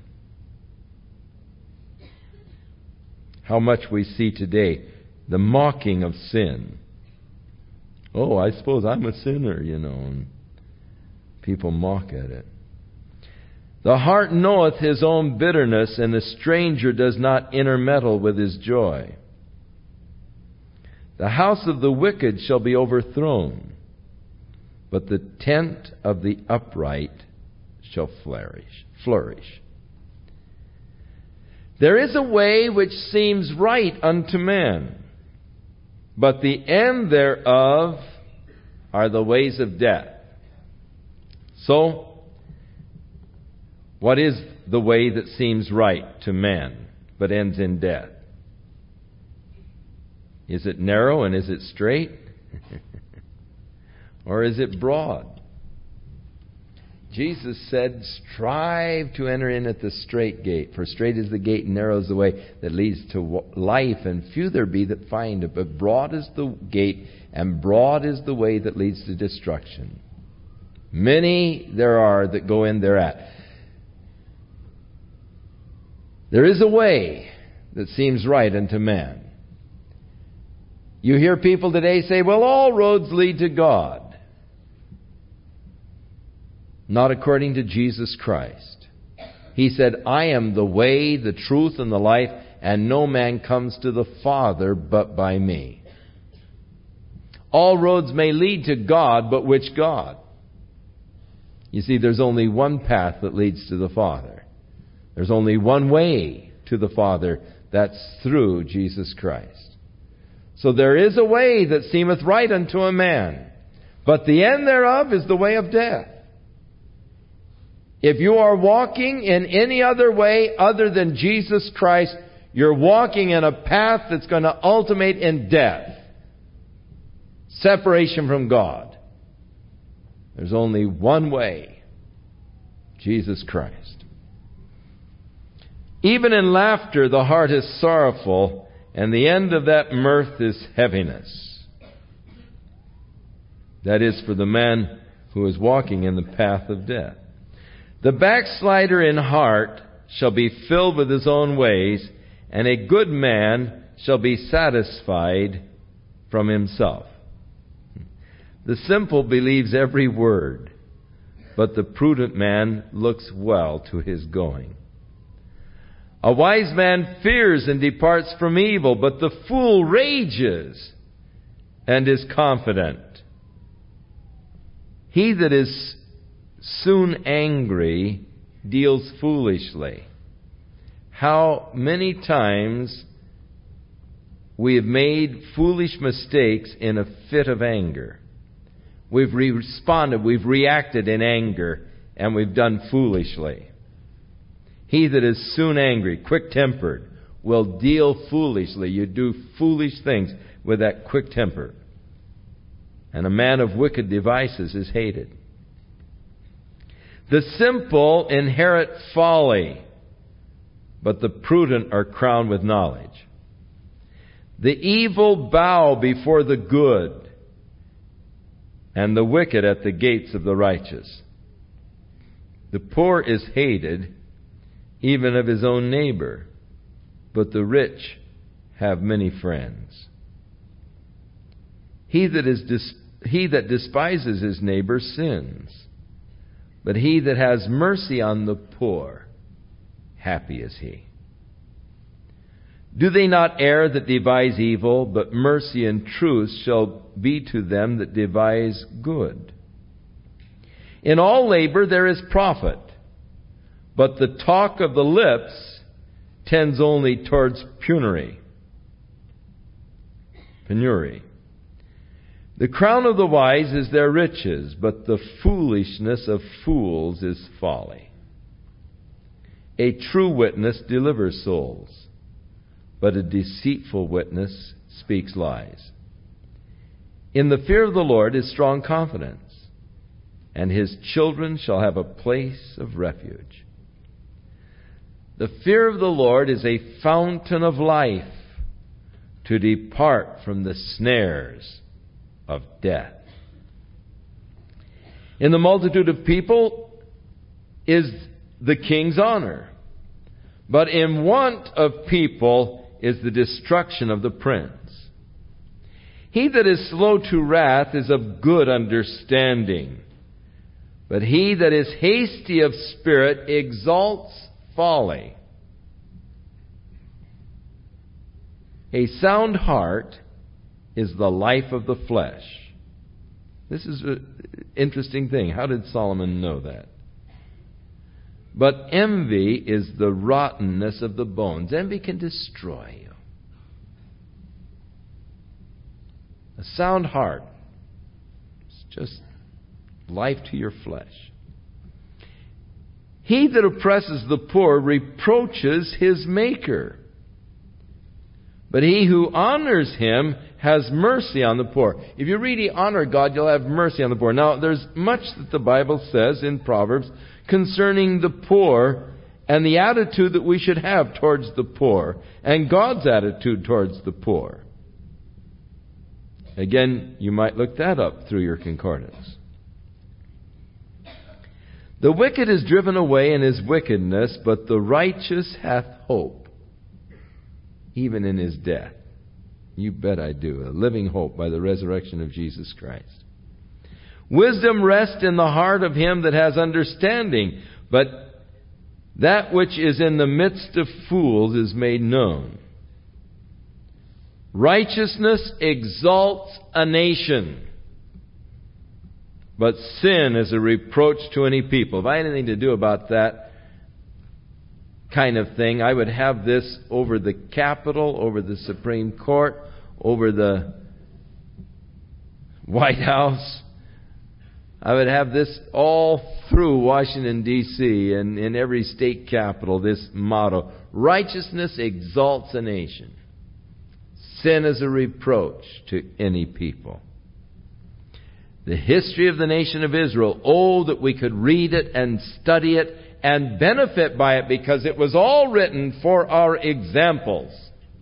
How much we see today, the mocking of sin. Oh, I suppose I'm a sinner, you know, and people mock at it. The heart knoweth his own bitterness, and the stranger does not intermeddle with his joy. The house of the wicked shall be overthrown, but the tent of the upright shall flourish. flourish. There is a way which seems right unto men, but the end thereof are the ways of death. So, what is the way that seems right to man, but ends in death? Is it narrow and is it straight? Or is it broad? Jesus said, strive to enter in at the straight gate, for straight is the gate and narrow is the way that leads to life, and few there be that find it. But broad is the gate, and broad is the way that leads to destruction. Many there are that go in thereat. There is a way that seems right unto man. You hear people today say, well, all roads lead to God. Not according to Jesus Christ. He said, I am the way, the truth, and the life, and no man comes to the Father but by me. All roads may lead to God, but which God? You see, there's only one path that leads to the Father. There's only one way to the Father. That's through Jesus Christ. So there is a way that seemeth right unto a man, but the end thereof is the way of death. If you are walking in any other way other than Jesus Christ, you're walking in a path that's going to ultimate in death. Separation from God. There's only one way. Jesus Christ. Even in laughter the heart is sorrowful, and the end of that mirth is heaviness. That is for the man who is walking in the path of death. The backslider in heart shall be filled with his own ways, and a good man shall be satisfied from himself. The simple believes every word, but the prudent man looks well to his going. A wise man fears and departs from evil, but the fool rages and is confident. He that is soon angry deals foolishly. How many times we have made foolish mistakes in a fit of anger. We've responded, we've reacted in anger, and we've done foolishly. He that is soon angry, quick-tempered, will deal foolishly. You do foolish things with that quick temper. And a man of wicked devices is hated. The simple inherit folly, but the prudent are crowned with knowledge. The evil bow before the good, and the wicked at the gates of the righteous. The poor is hated, even of his own neighbor, but the rich have many friends. He that is dis- he that despises his neighbor sins, but he that has mercy on the poor, happy is he. Do they not err that devise evil, but mercy and truth shall be to them that devise good? In all labor there is profit, but the talk of the lips tends only towards penury. Penury. The crown of the wise is their riches, but the foolishness of fools is folly. A true witness delivers souls, but a deceitful witness speaks lies. In the fear of the Lord is strong confidence, and his children shall have a place of refuge. The fear of the Lord is a fountain of life, to depart from the snares of death. In the multitude of people is the king's honor, but in want of people is the destruction of the prince. He that is slow to wrath is of good understanding, but he that is hasty of spirit exalts folly. A sound heart is the life of the flesh. This is an interesting thing. How did Solomon know that? But envy is the rottenness of the bones. Envy can destroy you. A sound heart is just life to your flesh. He that oppresses the poor reproaches his Maker, but he who honors him has mercy on the poor. If you really honor God, you'll have mercy on the poor. Now, there's much that the Bible says in Proverbs concerning the poor and the attitude that we should have towards the poor and God's attitude towards the poor. Again, you might look that up through your concordance. The wicked is driven away in his wickedness, but the righteous hath hope, even in his death. You bet I do. A living hope by the resurrection of Jesus Christ. Wisdom rests in the heart of him that has understanding, but that which is in the midst of fools is made known. Righteousness exalts a nation, but sin is a reproach to any people. If I had anything to do about that kind of thing, I would have this over the Capitol, over the Supreme Court, over the White House. I would have this all through Washington, D C and in every state capital, this motto: righteousness exalts a nation. Sin is a reproach to any people. The history of the nation of Israel, oh, that we could read it and study it and benefit by it, because it was all written for our examples.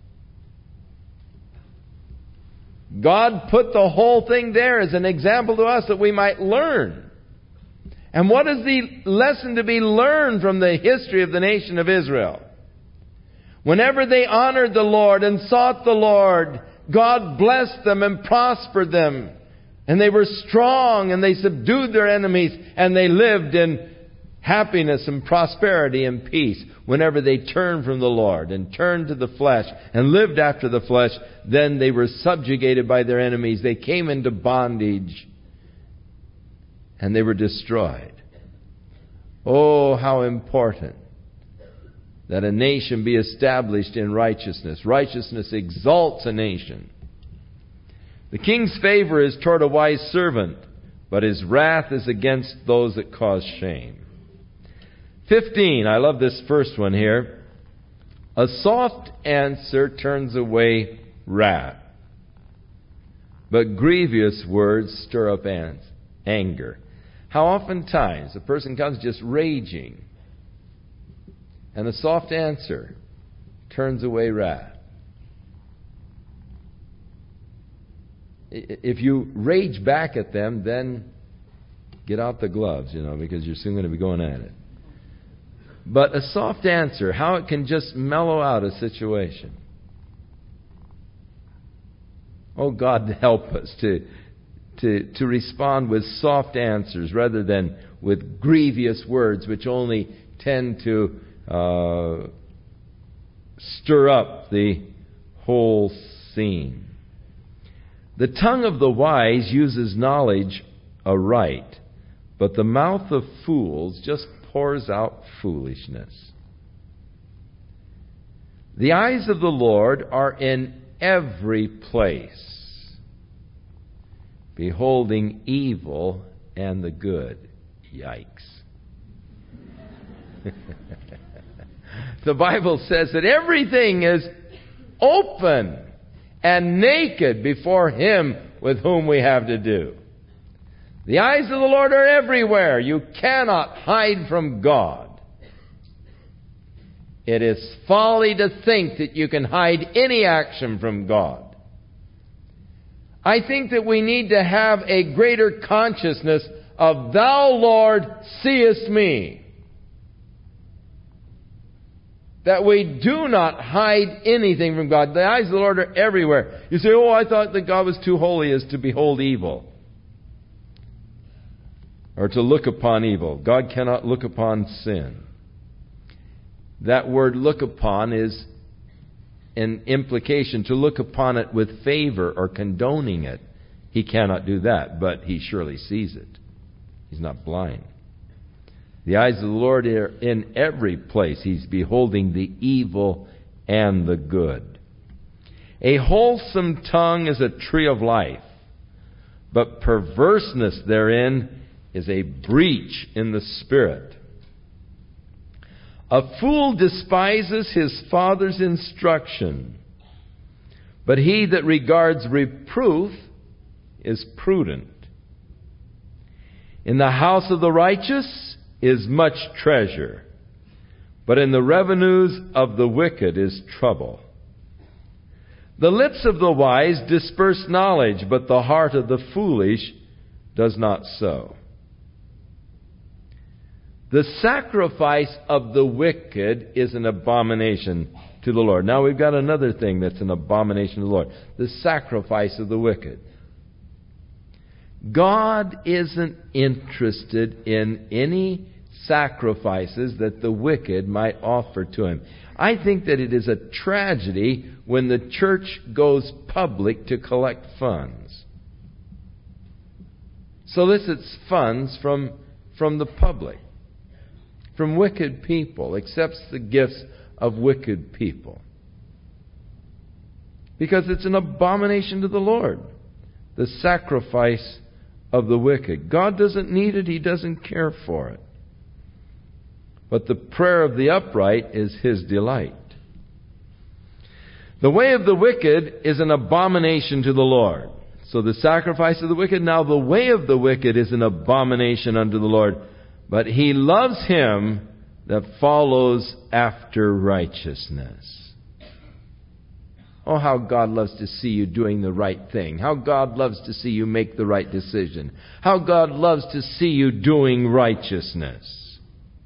God put the whole thing there as an example to us that we might learn. And what is the lesson to be learned from the history of the nation of Israel? Whenever they honored the Lord and sought the Lord, God blessed them and prospered them. And they were strong and they subdued their enemies and they lived in happiness and prosperity and peace. Whenever they turned from the Lord and turned to the flesh and lived after the flesh, then they were subjugated by their enemies. They came into bondage and they were destroyed. Oh, how important that a nation be established in righteousness. Righteousness exalts a nation. The king's favor is toward a wise servant, but his wrath is against those that cause shame. Fifteen, I love this first one here. A soft answer turns away wrath, but grievous words stir up anger. How oftentimes a person comes just raging, and a soft answer turns away wrath. If you rage back at them, then get out the gloves, you know, because you're soon going to be going at it. But a soft answer, how it can just mellow out a situation. Oh, God, help us to, to, to respond with soft answers rather than with grievous words, which only tend to uh, stir up the whole scene. The tongue of the wise uses knowledge aright, but the mouth of fools just pours out foolishness. The eyes of the Lord are in every place, beholding evil and the good. Yikes. The Bible says that everything is open and naked before Him with whom we have to do. The eyes of the Lord are everywhere. You cannot hide from God. It is folly to think that you can hide any action from God. I think that we need to have a greater consciousness of, Thou, Lord, seest me. That we do not hide anything from God. The eyes of the Lord are everywhere. You say, oh, I thought that God was too holy as to behold evil, or to look upon evil. God cannot look upon sin. That word look upon is an implication, to look upon it with favor or condoning it. He cannot do that, but He surely sees it. He's not blind. The eyes of the Lord are in every place. He's beholding the evil and the good. A wholesome tongue is a tree of life, but perverseness therein is a breach in the spirit. A fool despises his father's instruction, but he that regards reproof is prudent. In the house of the righteous is much treasure, but in the revenues of the wicked is trouble. The lips of the wise disperse knowledge, but the heart of the foolish does not so. The sacrifice of the wicked is an abomination to the Lord. Now we've got another thing that's an abomination to the Lord. The sacrifice of the wicked. God isn't interested in any sacrifices that the wicked might offer to Him. I think that it is a tragedy when the church goes public to collect funds. Solicits funds from, from the public. From wicked people, accepts the gifts of wicked people. Because it's an abomination to the Lord, the sacrifice of the wicked. God doesn't need it, He doesn't care for it. But the prayer of the upright is His delight. The way of the wicked is an abomination to the Lord. So the sacrifice of the wicked, now the way of the wicked is an abomination unto the Lord. But He loves him that follows after righteousness. Oh, how God loves to see you doing the right thing. How God loves to see you make the right decision. How God loves to see you doing righteousness.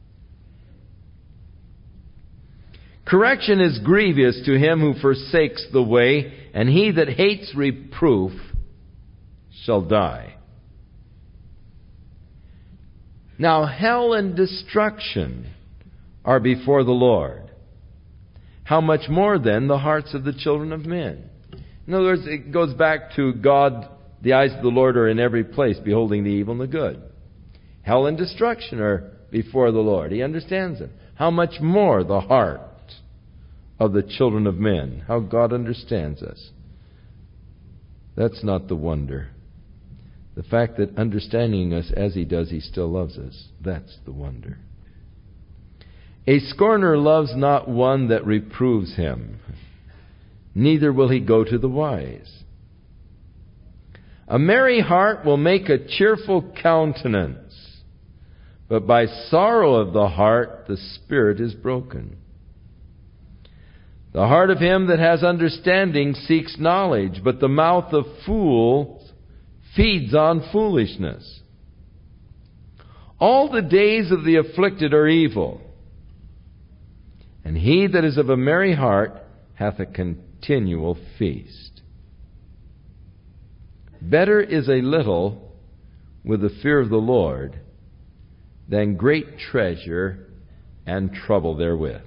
Correction is grievous to him who forsakes the way, and he that hates reproof shall die. Now, hell and destruction are before the Lord. How much more then the hearts of the children of men? In other words, it goes back to God, the eyes of the Lord are in every place, beholding the evil and the good. Hell and destruction are before the Lord. He understands it. How much more the heart of the children of men? How God understands us. That's not the wonder. The fact that understanding us as He does, He still loves us. That's the wonder. A scorner loves not one that reproves him, neither will he go to the wise. A merry heart will make a cheerful countenance, but by sorrow of the heart the spirit is broken. The heart of him that has understanding seeks knowledge, but the mouth of fools feeds on foolishness. All the days of the afflicted are evil, and he that is of a merry heart hath a continual feast. Better is a little with the fear of the Lord than great treasure and trouble therewith.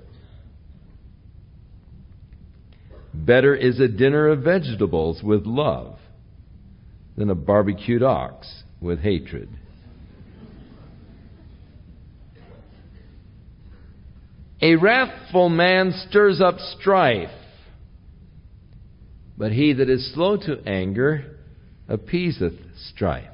Better is a dinner of vegetables with love than a barbecued ox with hatred. A wrathful man stirs up strife, but he that is slow to anger appeaseth strife.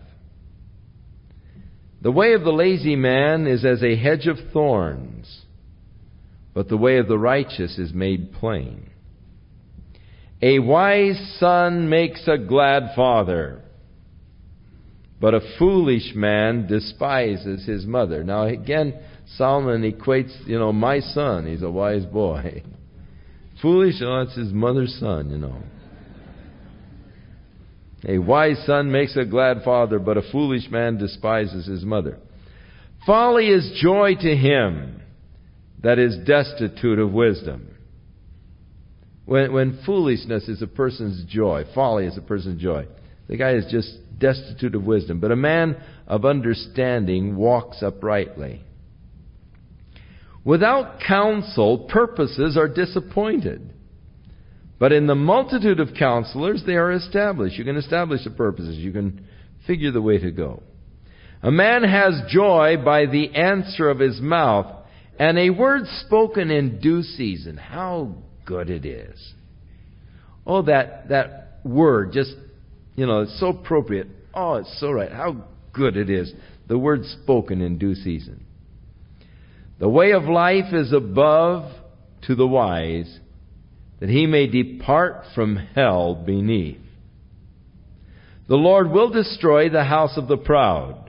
The way of the lazy man is as a hedge of thorns, but the way of the righteous is made plain. A wise son makes a glad father, but a foolish man despises his mother. Now again, Solomon equates, you know, my son, he's a wise boy. Foolish, oh, it's his mother's son, you know. A wise son makes a glad father, but a foolish man despises his mother. Folly is joy to him that is destitute of wisdom. When, when foolishness is a person's joy, folly is a person's joy, the guy is just destitute of wisdom. But a man of understanding walks uprightly. Without counsel, purposes are disappointed. But in the multitude of counselors, they are established. You can establish the purposes. You can figure the way to go. A man has joy by the answer of his mouth, and a word spoken in due season. How good it is. Oh, that, that word, just, you know, it's so appropriate. Oh, it's so right. How good it is. The word spoken in due season. The way of life is above to the wise, that he may depart from hell beneath. The Lord will destroy the house of the proud,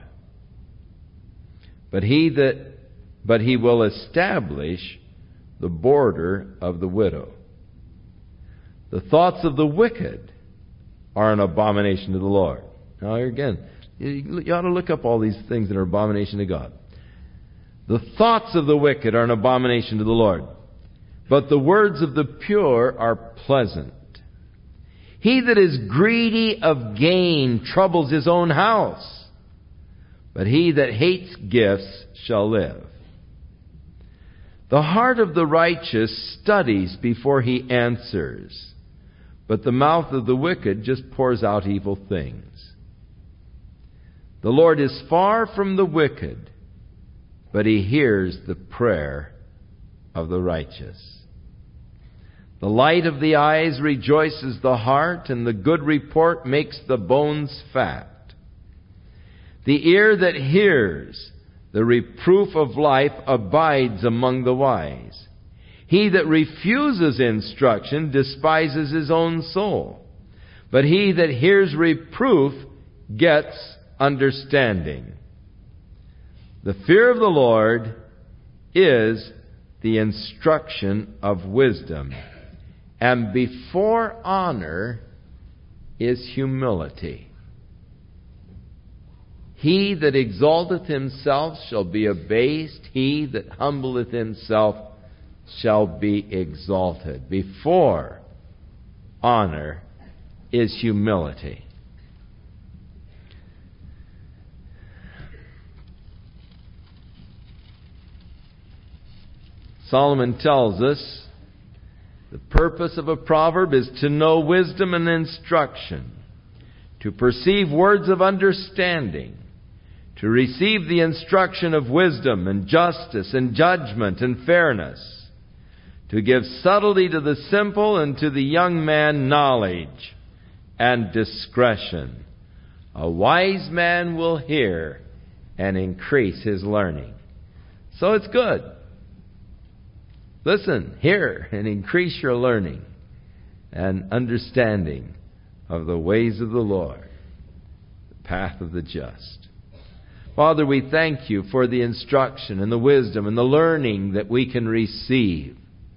but he that but he will establish the border of the widow. The thoughts of the wicked are an abomination to the Lord. Now here again, you ought to look up all these things that are abomination to God. The thoughts of the wicked are an abomination to the Lord, but the words of the pure are pleasant. He that is greedy of gain troubles his own house, but he that hates gifts shall live. The heart of the righteous studies before he answers, but the mouth of the wicked just pours out evil things. The Lord is far from the wicked, but he hears the prayer of the righteous. The light of the eyes rejoices the heart, and the good report makes the bones fat. The ear that hears the reproof of life abides among the wise. He that refuses instruction despises his own soul, but he that hears reproof gets understanding. The fear of the Lord is the instruction of wisdom, and before honor is humility. He that exalteth himself shall be abased. He that humbleth himself shall be exalted. Before honor is humility. Solomon tells us the purpose of a proverb is to know wisdom and instruction, to perceive words of understanding, to receive the instruction of wisdom and justice and judgment and fairness, to give subtlety to the simple and to the young man knowledge and discretion. A wise man will hear and increase his learning. So it's good. Listen, hear, and increase your learning and understanding of the ways of the Lord, the path of the just. Father, we thank you for the instruction and the wisdom and the learning that we can receive.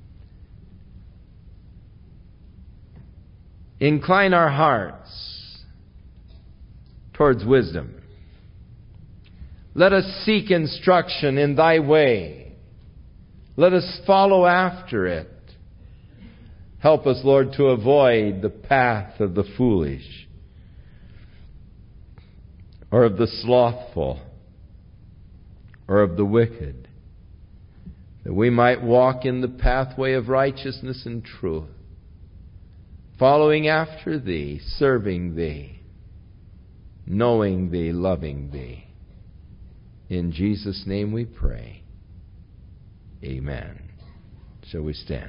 Incline our hearts towards wisdom. Let us seek instruction in thy way. Let us follow after it. Help us, Lord, to avoid the path of the foolish or of the slothful or of the wicked, that we might walk in the pathway of righteousness and truth, following after thee, serving thee, knowing thee, loving thee. In Jesus' name we pray. Amen. Shall we stand?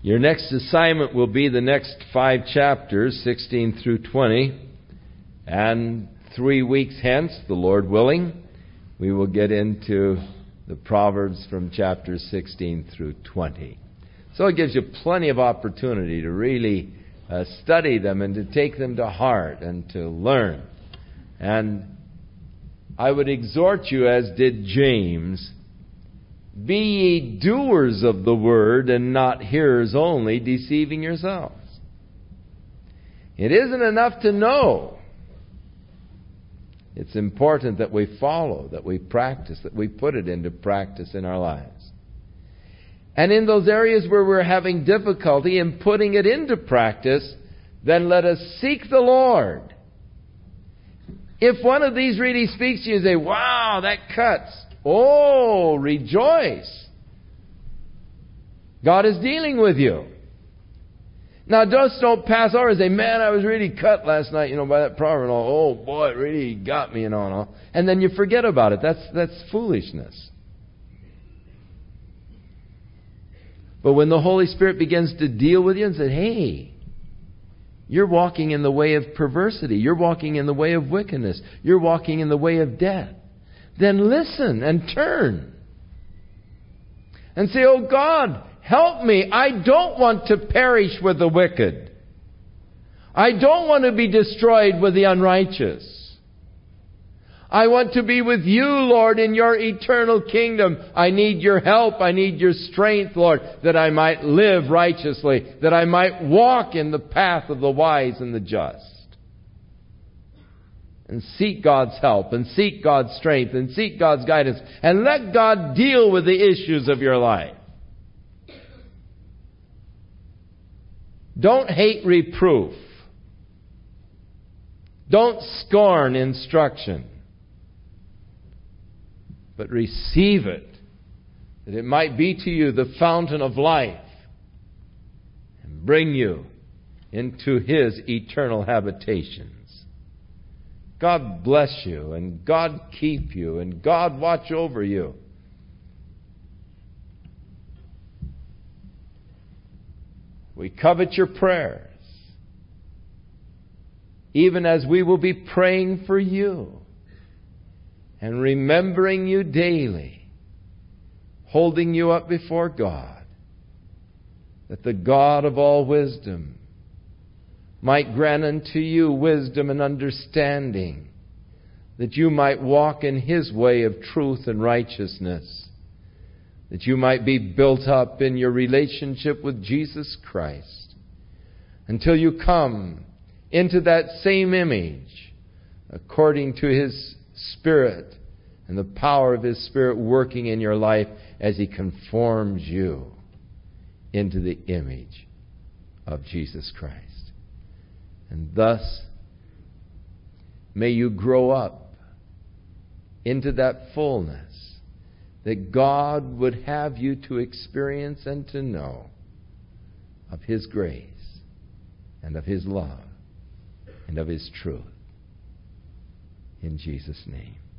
Your next assignment will be the next five chapters, sixteen through twenty. And three weeks hence, the Lord willing, we will get into the Proverbs from chapters sixteen through twenty. So it gives you plenty of opportunity to really uh, study them and to take them to heart and to learn. And I would exhort you, as did James, be ye doers of the word and not hearers only, deceiving yourselves. It isn't enough to know. It's important that we follow, that we practice, that we put it into practice in our lives. And in those areas where we're having difficulty in putting it into practice, then let us seek the Lord. If one of these really speaks to you and say, wow, that cuts. Oh, rejoice. God is dealing with you. Now, just don't pass over and say, man, I was really cut last night, you know, by that proverb. And all, oh, boy, it really got me, you know, and all. And then you forget about it. That's, that's foolishness. But when the Holy Spirit begins to deal with you and say, hey, you're walking in the way of perversity. You're walking in the way of wickedness. You're walking in the way of death. Then listen and turn. And say, oh God, help me. I don't want to perish with the wicked. I don't want to be destroyed with the unrighteous. I want to be with you, Lord, in your eternal kingdom. I need your help. I need your strength, Lord, that I might live righteously, that I might walk in the path of the wise and the just. And seek God's help, and seek God's strength, and seek God's guidance, and let God deal with the issues of your life. Don't hate reproof. Don't scorn instruction. But receive it, that it might be to you the fountain of life, and bring you into His eternal habitations. God bless you, and God keep you, and God watch over you. We covet your prayers, even as we will be praying for you and remembering you daily, holding you up before God, that the God of all wisdom might grant unto you wisdom and understanding, that you might walk in His way of truth and righteousness, that you might be built up in your relationship with Jesus Christ, until you come into that same image, according to His Spirit and the power of His Spirit working in your life as He conforms you into the image of Jesus Christ. And thus, may you grow up into that fullness that God would have you to experience and to know of His grace and of His love and of His truth. In Jesus' name.